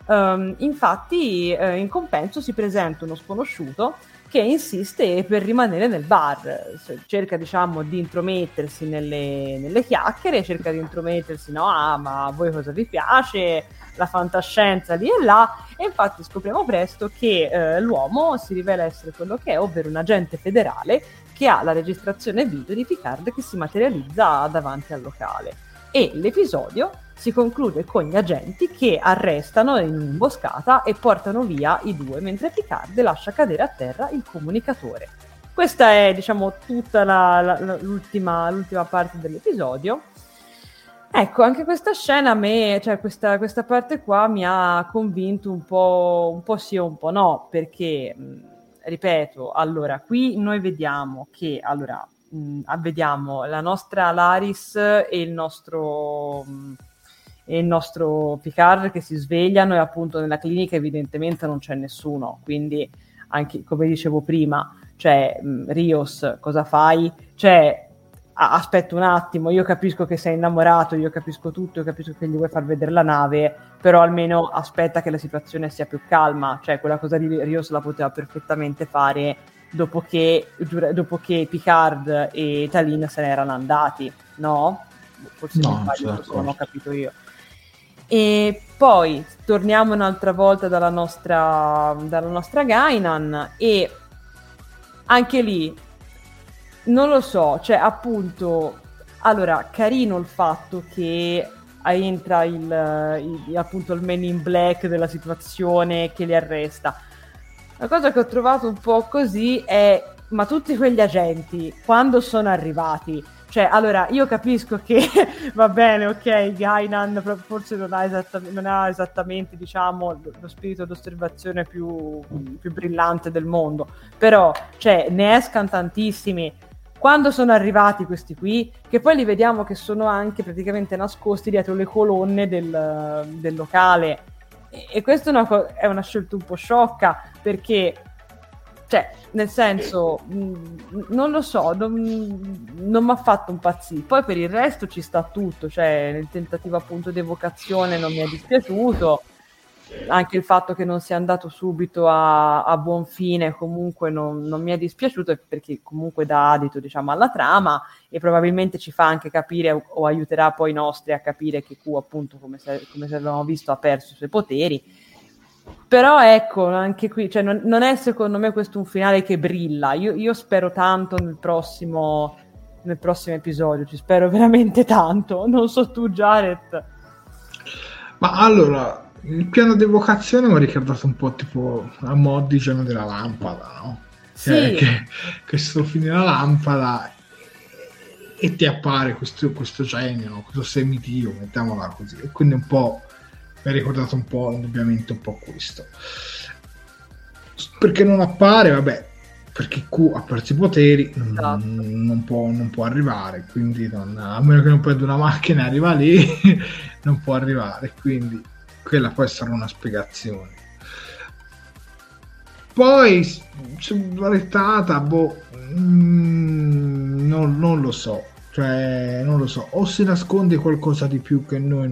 Infatti in compenso si presenta uno sconosciuto che insiste per rimanere nel bar, cerca diciamo di intromettersi nelle chiacchiere, cerca di intromettersi, no, ma a voi cosa vi piace, la fantascienza lì e là, e infatti scopriamo presto che l'uomo si rivela essere quello che è, ovvero un agente federale che ha la registrazione video di Picard che si materializza davanti al locale. E l'episodio si conclude con gli agenti che arrestano in un'imboscata e portano via i due, mentre Picard lascia cadere a terra il comunicatore. Questa è, diciamo, tutta l'ultima parte dell'episodio. Ecco, anche questa scena a me, cioè questa parte qua mi ha convinto un po' sì o un po' no, perché, ripeto, allora, qui noi vediamo che, vediamo la nostra Laris e il nostro il nostro Picard che si svegliano e appunto nella clinica evidentemente non c'è nessuno, quindi anche come dicevo prima, cioè Rios, cosa fai? Cioè aspetta un attimo, io capisco che sei innamorato, io capisco tutto, io capisco che gli vuoi far vedere la nave, però almeno aspetta che la situazione sia più calma, cioè quella cosa di Rios la poteva perfettamente fare dopo che Picard e Talin se ne erano andati, no? Forse No, mi sbaglio, certo. non ho capito io. E poi torniamo un'altra volta dalla nostra Guinan e anche lì non lo so, cioè appunto, allora, carino il fatto che entra appunto il Man in Black della situazione che li arresta. La cosa che ho trovato un po' così è, ma tutti quegli agenti, quando sono arrivati? Cioè, allora, io capisco che, va bene, ok, Guinan forse non ha esattamente, diciamo, lo spirito d'osservazione più brillante del mondo, però, cioè, ne escano tantissimi. Quando sono arrivati questi qui, che poi li vediamo che sono anche praticamente nascosti dietro le colonne del locale, e questa è una scelta un po' sciocca, perché, cioè, nel senso, non lo so, non mi ha fatto impazzire. Poi per il resto ci sta tutto, cioè nel tentativo appunto di evocazione non mi è dispiaciuto, anche il fatto che non sia andato subito a buon fine comunque non mi è dispiaciuto, perché comunque dà adito, diciamo, alla trama, e probabilmente ci fa anche capire o aiuterà poi i nostri a capire che Q, appunto, come se avevamo visto, ha perso i suoi poteri. Però ecco, anche qui, cioè, non è secondo me questo un finale che brilla. Io spero tanto nel prossimo episodio, ci spero veramente tanto. Non so tu, Jared. Ma allora, il piano di evocazione mi ha ricordato un po' tipo a mo' di Genio della Lampada, no? Sì. Che strofini la lampada e ti appare questo genio, no? Questo semidio, mettiamola così. E quindi un po' mi ha ricordato un po', indubbiamente, un po' questo. Perché non appare? Vabbè, perché Q ha perso i poteri, Esatto. non può arrivare, quindi a meno che non prenda una macchina e arriva lì, non può arrivare, quindi quella può essere una spiegazione. Poi sulla rettata, non lo so, cioè non lo so, o si nasconde qualcosa di più che noi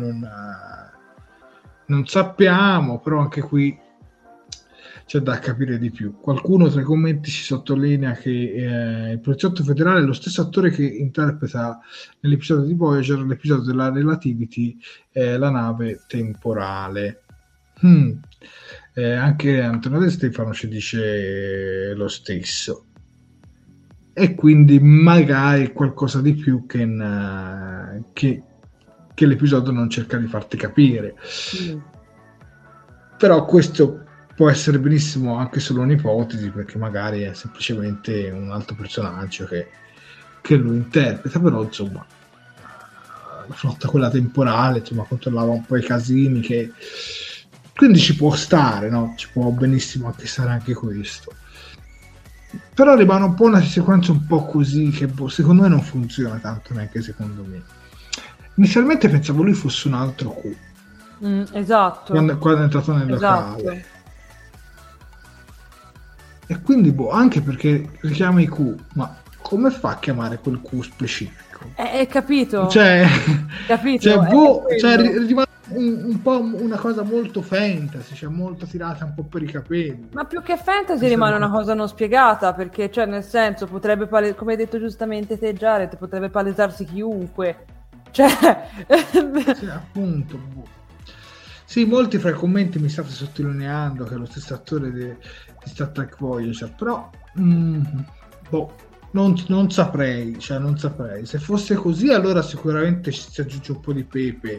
non sappiamo, però anche qui c'è da capire di più. Qualcuno tra i commenti ci sottolinea che il poliziotto federale è lo stesso attore che interpreta nell'episodio di Voyager, l'episodio della Relativity, la nave temporale. Anche Antonio De Stefano ci dice lo stesso, e quindi magari qualcosa di più che l'episodio non cerca di farti capire. Però questo può essere benissimo anche solo un'ipotesi, perché magari è semplicemente un altro personaggio che lo interpreta. Però insomma, la flotta quella temporale, insomma, controllava un po' i casini, quindi ci può stare, no? Ci può benissimo anche stare anche questo. Però rimane un po' una sequenza un po' così, che secondo me non funziona tanto, neanche secondo me. Inizialmente pensavo lui fosse un altro Q. Esatto. Quando è entrato nel locale. E quindi anche perché richiama i Q, ma come fa a chiamare quel Q specifico? Capito? Capito? Rimane un po' una cosa molto fantasy, cioè molto tirata un po' per i capelli. Ma più che fantasy rimane una cosa non spiegata, perché, cioè, nel senso, potrebbe come hai detto giustamente te, Jared, potrebbe palesarsi chiunque. Cioè... Sì, appunto. Sì, molti fra i commenti mi state sottolineando che è lo stesso attore di Star Trek Voyager, però non saprei, cioè non saprei. Se fosse così, allora sicuramente si aggiunge un po' di pepe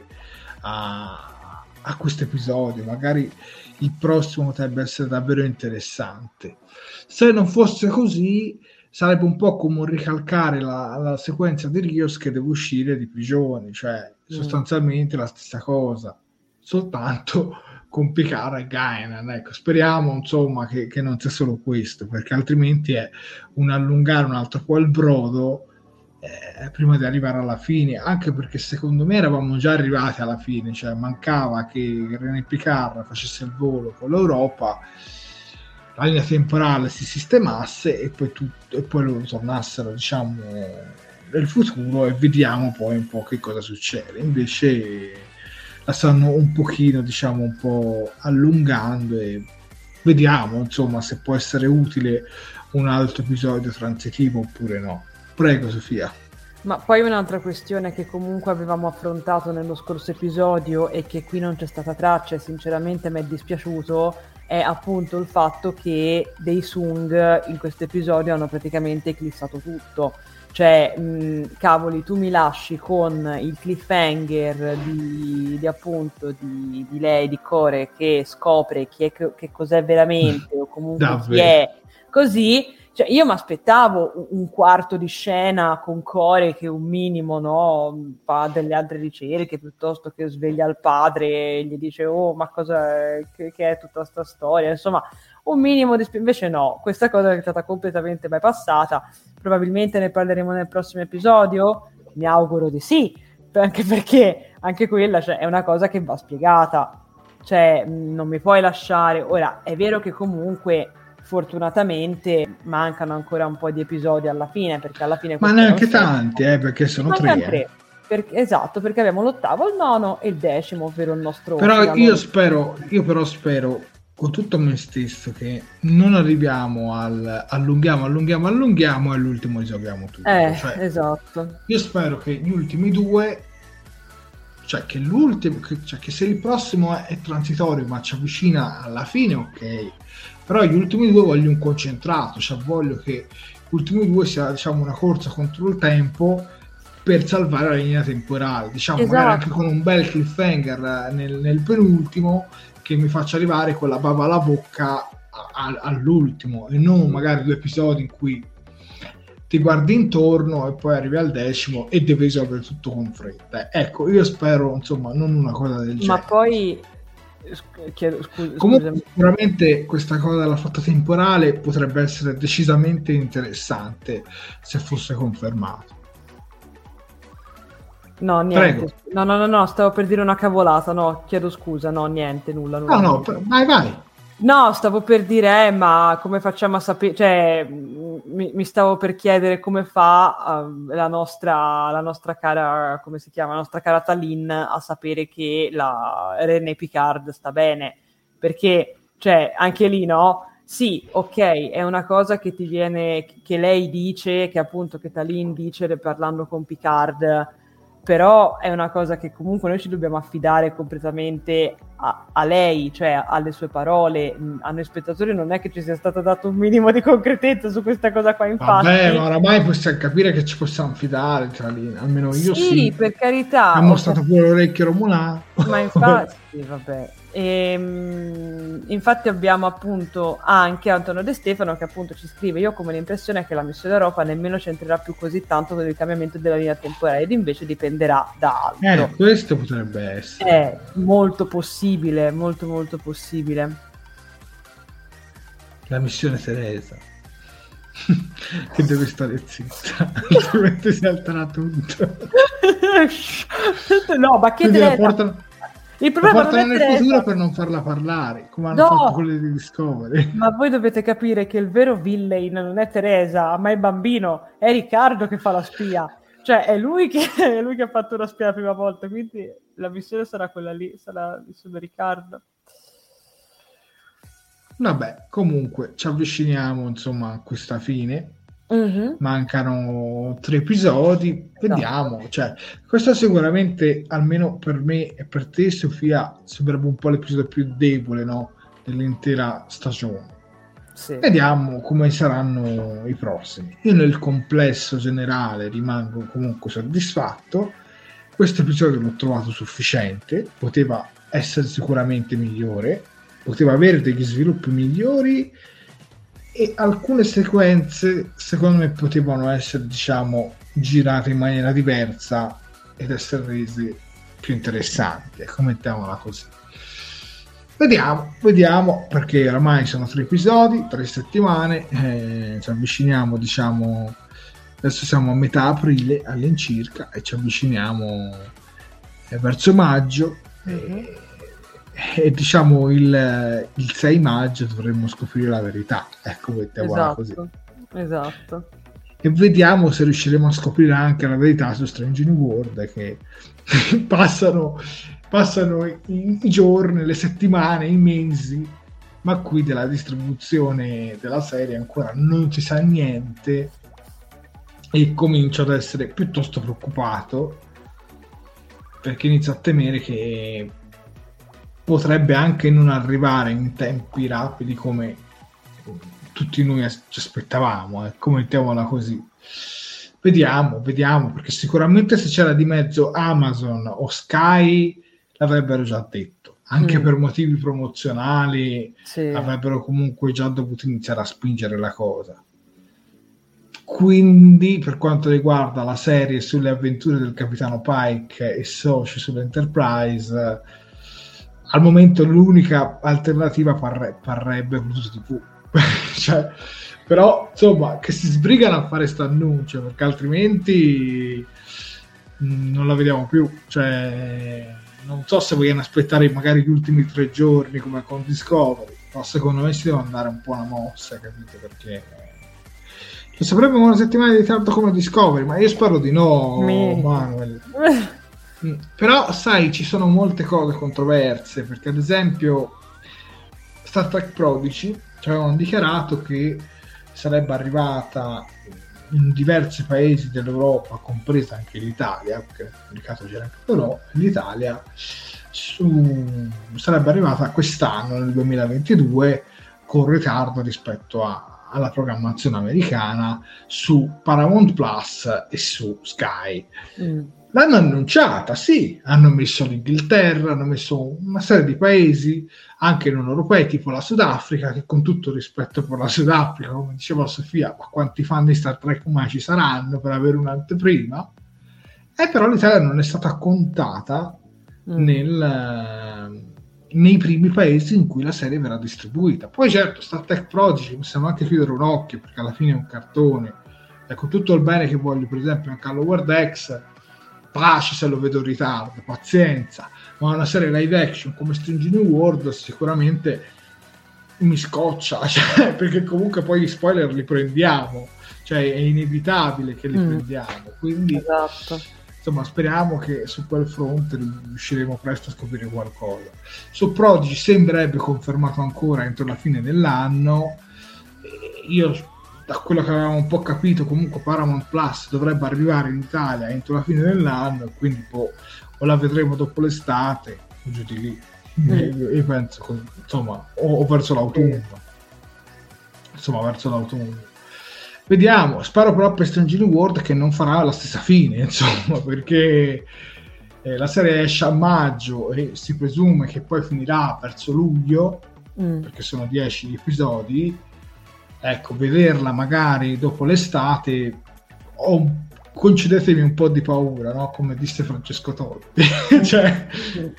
a questo episodio. Magari il prossimo potrebbe essere davvero interessante. Se non fosse così, sarebbe un po' come un ricalcare la sequenza di Rios che deve uscire di prigione, cioè sostanzialmente la stessa cosa, soltanto con Picard e Guinan. Ecco, speriamo insomma che non sia solo questo, perché altrimenti è un allungare un altro po' il brodo, prima di arrivare alla fine, anche perché secondo me eravamo già arrivati alla fine, cioè mancava che René Picard facesse il volo con l'Europa, la linea temporale si sistemasse e poi loro tornassero, diciamo, nel futuro, e vediamo poi un po' che cosa succede. Invece la stanno un pochino, diciamo, un po' allungando, e vediamo, insomma, se può essere utile un altro episodio transitivo oppure no. Prego, Sofia. Ma poi un'altra questione che comunque avevamo affrontato nello scorso episodio e che qui non c'è stata traccia e sinceramente mi è dispiaciuto, è appunto il fatto che dei Sung in questo episodio hanno praticamente eclissato tutto. Cioè, cavoli, tu mi lasci con il cliffhanger di lei, di Core, che scopre che cos'è veramente, o comunque davvero chi è, così. Cioè, io mi aspettavo un quarto di scena con Core che un minimo, no, fa delle altre ricerche, piuttosto che sveglia il padre e gli dice ma cosa che è tutta sta storia, insomma, un minimo di invece no, questa cosa è stata completamente bypassata. Probabilmente ne parleremo nel prossimo episodio, mi auguro di sì, anche perché anche quella, cioè, è una cosa che va spiegata, cioè non mi puoi lasciare. Ora è vero che comunque fortunatamente mancano ancora un po' di episodi alla fine, perché alla fine ma neanche tanti, perché sono tre. Esatto, perché abbiamo l'8º, il 9º e il 10º, ovvero il nostro però io spero con tutto me stesso che non arriviamo allunghiamo e all'ultimo risolviamo tutto, cioè, esatto. io spero che gli ultimi due, cioè che l'ultimo, che se il prossimo è transitorio ma ci avvicina alla fine, ok, però gli ultimi due voglio un concentrato, cioè voglio che gli ultimi due sia, diciamo, una corsa contro il tempo per salvare la linea temporale, diciamo, esatto. Magari anche con un bel cliffhanger nel penultimo che mi faccia arrivare con la bava alla bocca all'ultimo, e non magari 2 episodi in cui ti guardi intorno e poi arrivi al 10° e devi risolvere tutto con fretta. Ecco, io spero, insomma, non una cosa del genere. Ma poi comunque sicuramente questa cosa della flotta temporale potrebbe essere decisamente interessante se fosse confermato. No, niente. No, stavo per dire una cavolata, no, chiedo scusa, no, niente, nulla. No, vai. No, stavo per dire, ma come facciamo a sapere, cioè, mi stavo per chiedere come fa la nostra cara, come si chiama, la nostra cara Talin a sapere che la René Picard sta bene, perché, cioè, anche lì, no? Sì, ok, è una cosa che ti viene, che lei dice, che appunto che Talin dice parlando con Picard, però è una cosa che comunque noi ci dobbiamo affidare completamente a lei, cioè alle sue parole. A noi spettatori non è che ci sia stato dato un minimo di concretezza su questa cosa qua, infatti. Vabbè, ma oramai possiamo capire che ci possiamo fidare, almeno io sì. Per carità. Ha mostrato pure l'orecchio romulano. Ma infatti, vabbè. Infatti abbiamo appunto anche Antonio De Stefano che appunto ci scrive: io ho come l'impressione che la missione Europa nemmeno c'entrerà più così tanto con il cambiamento della linea temporale ed invece dipenderà da altro. Questo potrebbe essere. È molto possibile, molto possibile. La missione Teresa che deve stare zitta, altrimenti si altera tutto. No, ma che Teresa? Il problema la portano nel futuro per non farla parlare, come hanno fatto quelli di Discovery. Ma voi dovete capire che il vero villain non è Teresa, ma è il bambino, è Riccardo che fa la spia. Cioè è lui che ha fatto la spia la prima volta, quindi la missione sarà quella lì, sarà la missione Riccardo. Vabbè, comunque ci avviciniamo insomma a questa fine. Mancano 3 episodi, vediamo, cioè questo sicuramente, almeno per me e per te Sofia, sembrerebbe un po' l'episodio più debole, no, dell'intera stagione. Sì. Vediamo come saranno i prossimi. Io nel complesso generale rimango comunque soddisfatto. Questo episodio l'ho trovato sufficiente, poteva essere sicuramente migliore, poteva avere degli sviluppi migliori e alcune sequenze secondo me potevano essere, diciamo, girate in maniera diversa ed essere rese più interessanti, ecco, mettiamola così. Vediamo, perché oramai sono 3 episodi, 3 settimane, ci avviciniamo, diciamo, Adesso siamo a metà aprile all'incirca e ci avviciniamo verso maggio e diciamo il 6 maggio dovremmo scoprire la verità, ecco, mettiamola così. Esatto. E vediamo se riusciremo a scoprire anche la verità su Strange New World, che passano i giorni, le settimane, i mesi, ma qui della distribuzione della serie ancora non si sa niente e comincio ad essere piuttosto preoccupato, perché inizio a temere che potrebbe anche non arrivare in tempi rapidi come tutti noi ci aspettavamo, ecco, mettiamola così. Vediamo, perché sicuramente se c'era di mezzo Amazon o Sky l'avrebbero già detto, anche per motivi promozionali, avrebbero comunque già dovuto iniziare a spingere la cosa. Quindi per quanto riguarda la serie sulle avventure del capitano Pike e soci sull'Enterprise, al momento l'unica alternativa parrebbe Pluto TV. Cioè, però insomma, che si sbrigano a fare sto annuncio, perché altrimenti non la vediamo più. Cioè, non so se vogliono aspettare magari gli ultimi 3 giorni come con Discovery, ma secondo me si deve andare un po' una mossa, capito? Perché lo sapremo una settimana di ritardo come Discovery, ma io spero di no, Manuel. Però sai, ci sono molte cose controverse, perché ad esempio Star Trek Prodigy ci avevano dichiarato che sarebbe arrivata in diversi paesi dell'Europa, compresa anche l'Italia, perché nel caso c'era anche però l'Italia, sarebbe arrivata quest'anno, nel 2022, con ritardo rispetto alla programmazione americana su Paramount Plus e su Sky. L'hanno annunciata, sì, hanno messo l'Inghilterra, hanno messo una serie di paesi anche non europei, tipo la Sudafrica, che con tutto rispetto per la Sudafrica, come diceva Sofia, ma quanti fan di Star Trek mai ci saranno per avere un'anteprima? Però l'Italia non è stata contata nei primi paesi in cui la serie verrà distribuita. Poi certo, Star Trek Prodigy possiamo anche chiudere un occhio, perché alla fine è un cartone, e con tutto il bene che voglio per esempio anche a Lower Decks, pace se lo vedo in ritardo, pazienza, ma una serie live action come Strange New World sicuramente mi scoccia, cioè, perché comunque poi gli spoiler li prendiamo, cioè è inevitabile che li prendiamo, quindi insomma speriamo che su quel fronte riusciremo presto a scoprire qualcosa. Su Prodigy sembrerebbe confermato ancora entro la fine dell'anno. Io, da quello che avevamo un po' capito, comunque Paramount Plus dovrebbe arrivare in Italia entro la fine dell'anno, quindi o la vedremo dopo l'estate o giù di lì. Io penso, insomma, o verso l'autunno. Vediamo, spero però per Strange New World che non farà la stessa fine, insomma, perché la serie esce a maggio e si presume che poi finirà verso luglio, perché sono 10 episodi. Ecco, vederla magari dopo l'estate, concedetemi un po' di paura, no? Come disse Francesco Totti. Cioè,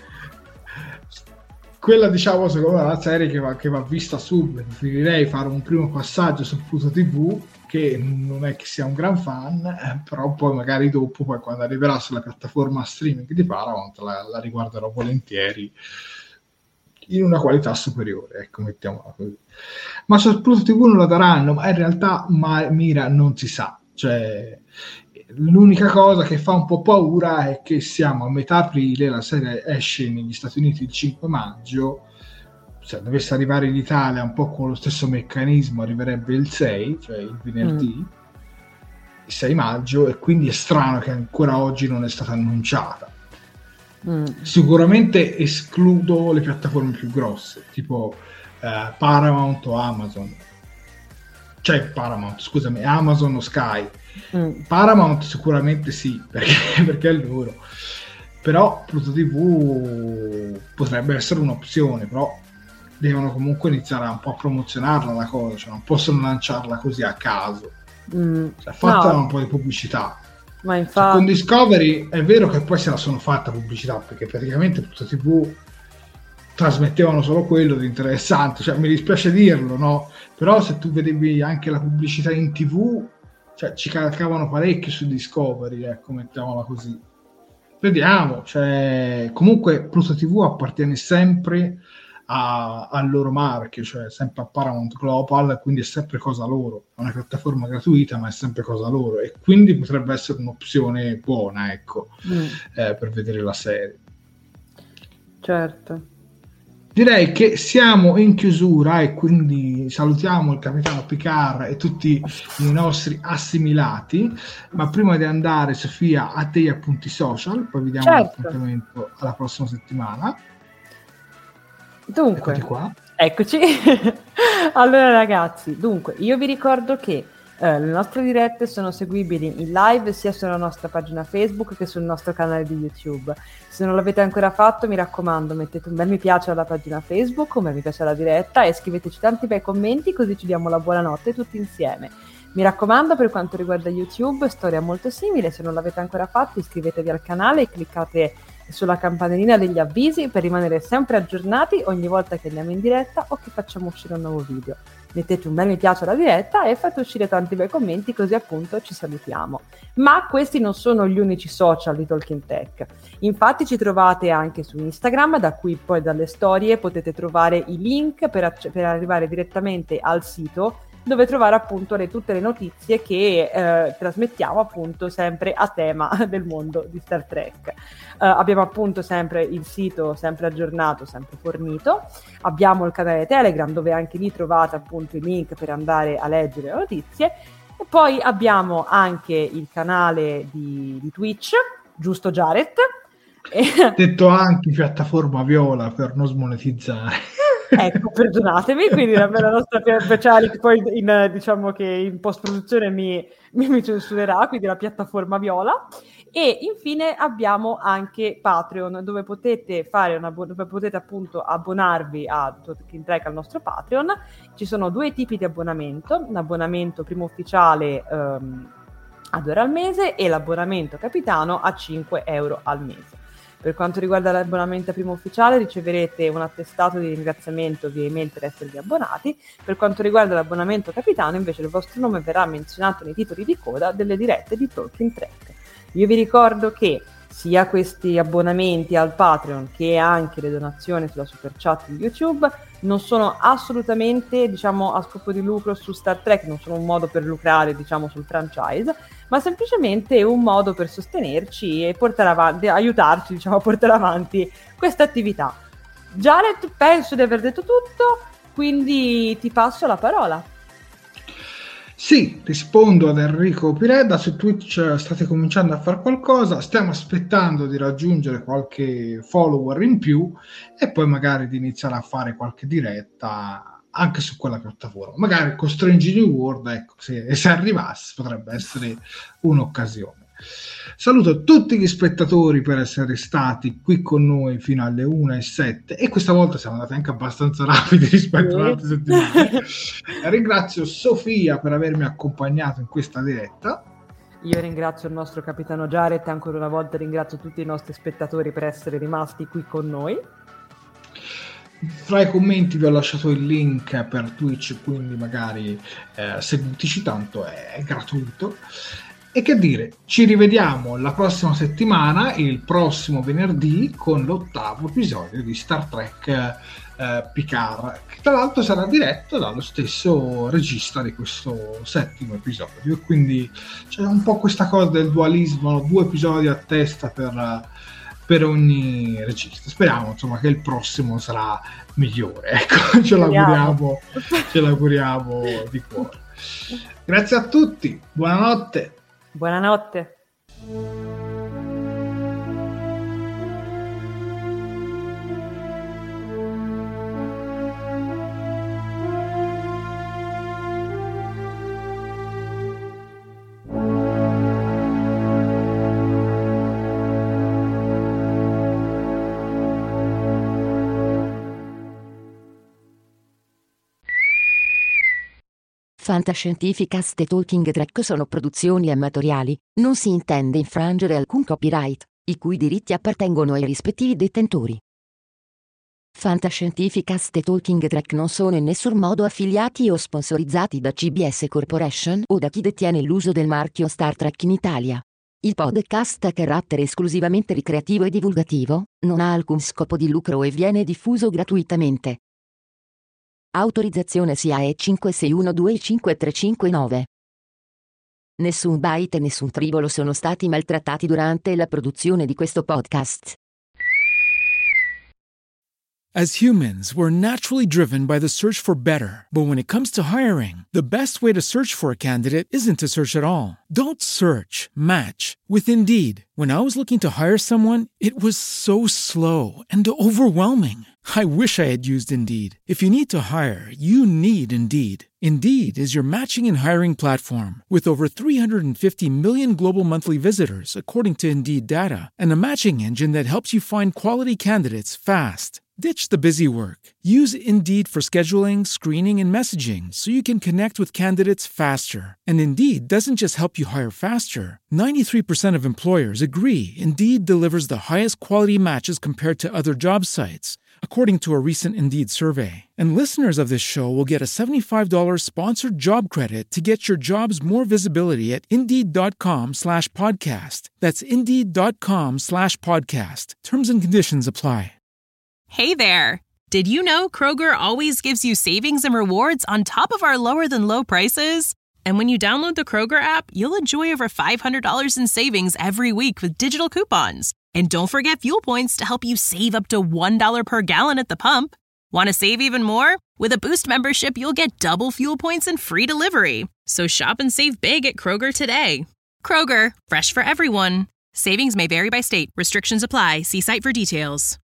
quella, diciamo, secondo me è una serie che va vista subito. Preferirei fare un primo passaggio su Pluto TV, che non è che sia un gran fan, però poi magari dopo, poi quando arriverà sulla piattaforma streaming di Paramount, la riguarderò volentieri in una qualità superiore, ecco, mettiamola così. Ma su Pluto TV non la daranno, ma in realtà Mira non si sa, cioè l'unica cosa che fa un po' paura è che siamo a metà aprile, la serie esce negli Stati Uniti il 5 maggio, se dovesse arrivare in Italia un po' con lo stesso meccanismo arriverebbe il 6, cioè il venerdì, il 6 maggio, e quindi è strano che ancora oggi non è stata annunciata. Sicuramente escludo le piattaforme più grosse, tipo Paramount o Amazon, cioè Amazon o Sky. Paramount sicuramente sì, perché è loro, però Pluto TV potrebbe essere un'opzione, però devono comunque iniziare un po' a promozionarla la cosa, cioè non possono lanciarla così a caso, cioè, fatta un po' di pubblicità. Ma infatti, con Discovery è vero che poi se la sono fatta pubblicità, perché praticamente Pluto TV trasmettevano solo quello di interessante, cioè mi dispiace dirlo, no? Però se tu vedevi anche la pubblicità in TV cioè ci calcavano parecchio su Discovery, ecco, mettiamola così. Vediamo, cioè, comunque Pluto TV appartiene sempre al loro marchio, cioè sempre a Paramount Global, quindi è sempre cosa loro, è una piattaforma gratuita ma è sempre cosa loro, e quindi potrebbe essere un'opzione buona, ecco, per vedere la serie. Certo. Direi che siamo in chiusura e quindi salutiamo il capitano Picard e tutti i nostri assimilati, ma prima di andare, Sofia, a te gli appunti social, poi vi diamo l'appuntamento alla prossima settimana. Dunque, eccoti qua. Eccoci. Allora ragazzi, dunque, io vi ricordo che le nostre dirette sono seguibili in live sia sulla nostra pagina Facebook che sul nostro canale di YouTube. Se non l'avete ancora fatto, mi raccomando, mettete un bel mi piace alla pagina Facebook, un bel mi piace alla diretta e scriveteci tanti bei commenti, così ci diamo la buonanotte tutti insieme. Mi raccomando, per quanto riguarda YouTube, storia molto simile. Se non l'avete ancora fatto, iscrivetevi al canale e cliccate sulla campanellina degli avvisi per rimanere sempre aggiornati ogni volta che andiamo in diretta o che facciamo uscire un nuovo video. Mettete un bel mi piace alla diretta e fate uscire tanti bei commenti, così appunto ci salutiamo. Ma questi non sono gli unici social di Talking Tech. Infatti ci trovate anche su Instagram, da cui poi dalle storie potete trovare i link per arrivare direttamente al sito, dove trovare appunto tutte le notizie che trasmettiamo appunto sempre a tema del mondo di Star Trek. Abbiamo appunto sempre il sito sempre aggiornato, sempre fornito, abbiamo il canale Telegram dove anche lì trovate appunto i link per andare a leggere le notizie, e poi abbiamo anche il canale di Twitch, giusto Jared? Detto anche piattaforma viola per non smonetizzare. Ecco, perdonatemi, quindi la nostra speciale poi diciamo che in post-produzione mi censurerà, quindi la piattaforma viola. E infine abbiamo anche Patreon, dove potete dove potete appunto abbonarvi a Talking Trek, al nostro Patreon. Ci sono due tipi di abbonamento: un abbonamento primo ufficiale a $2 al mese e l'abbonamento capitano a €5 al mese. Per quanto riguarda l'abbonamento primo ufficiale, riceverete un attestato di ringraziamento via email per esservi abbonati. Per quanto riguarda l'abbonamento capitano, invece, il vostro nome verrà menzionato nei titoli di coda delle dirette di Talking Trek. Io vi ricordo che sia questi abbonamenti al Patreon che anche le donazioni sulla super chat di YouTube non sono assolutamente, diciamo, a scopo di lucro su Star Trek, non sono un modo per lucrare, diciamo, sul franchise, ma semplicemente un modo per sostenerci e portare avanti, aiutarci, diciamo, a portare avanti questa attività. Jared, penso di aver detto tutto, quindi ti passo la parola. Sì, rispondo ad Enrico Pireda, su Twitch state cominciando a fare qualcosa, stiamo aspettando di raggiungere qualche follower in più e poi magari di iniziare a fare qualche diretta anche su quella piattaforma, magari con Strange New World, ecco, se arrivasse potrebbe essere un'occasione. Saluto tutti gli spettatori per essere stati qui con noi fino alle 1:07 e questa volta siamo andati anche abbastanza rapidi rispetto alle altre settimane. Ringrazio Sofia per avermi accompagnato in questa diretta. Io ringrazio il nostro capitano Jared e ancora una volta ringrazio tutti i nostri spettatori per essere rimasti qui con noi. Fra i commenti vi ho lasciato il link per Twitch, quindi magari seguiteci, tanto è gratuito. E che dire, ci rivediamo la prossima settimana, il prossimo venerdì, con l'8º episodio di Star Trek Picard, che tra l'altro sarà diretto dallo stesso regista di questo 7º episodio, e quindi c'è un po' questa cosa del dualismo, 2 episodi a testa per ogni regista. Speriamo insomma che il prossimo sarà migliore, ecco, ce l'auguriamo di cuore. Grazie a tutti, buonanotte. Buonanotte. Fantascientificast e Talking Trek sono produzioni amatoriali, non si intende infrangere alcun copyright, i cui diritti appartengono ai rispettivi detentori. Fantascientificast e Talking Trek non sono in nessun modo affiliati o sponsorizzati da CBS Corporation o da chi detiene l'uso del marchio Star Trek in Italia. Il podcast ha carattere esclusivamente ricreativo e divulgativo, non ha alcun scopo di lucro e viene diffuso gratuitamente. Autorizzazione SIAE 56125359. Nessun byte e nessun tribolo sono stati maltrattati durante la produzione di questo podcast. As humans, we're naturally driven by the search for better. But when it comes to hiring, the best way to search for a candidate isn't to search at all. Don't search, match with Indeed. When I was looking to hire someone, it was so slow and overwhelming. I wish I had used Indeed. If you need to hire, you need Indeed. Indeed is your matching and hiring platform with over 350 million global monthly visitors, according to Indeed data, and a matching engine that helps you find quality candidates fast. Ditch the busy work. Use Indeed for scheduling, screening, and messaging so you can connect with candidates faster. And Indeed doesn't just help you hire faster. 93% of employers agree Indeed delivers the highest quality matches compared to other job sites, according to a recent Indeed survey. And listeners of this show will get a $75 sponsored job credit to get your jobs more visibility at Indeed.com/podcast. That's Indeed.com/podcast. Terms and conditions apply. Hey there! Did you know Kroger always gives you savings and rewards on top of our lower-than-low prices? And when you download the Kroger app, you'll enjoy over $500 in savings every week with digital coupons. And don't forget fuel points to help you save up to $1 per gallon at the pump. Want to save even more? With a Boost membership, you'll get double fuel points and free delivery. So shop and save big at Kroger today. Kroger, fresh for everyone. Savings may vary by state. Restrictions apply. See site for details.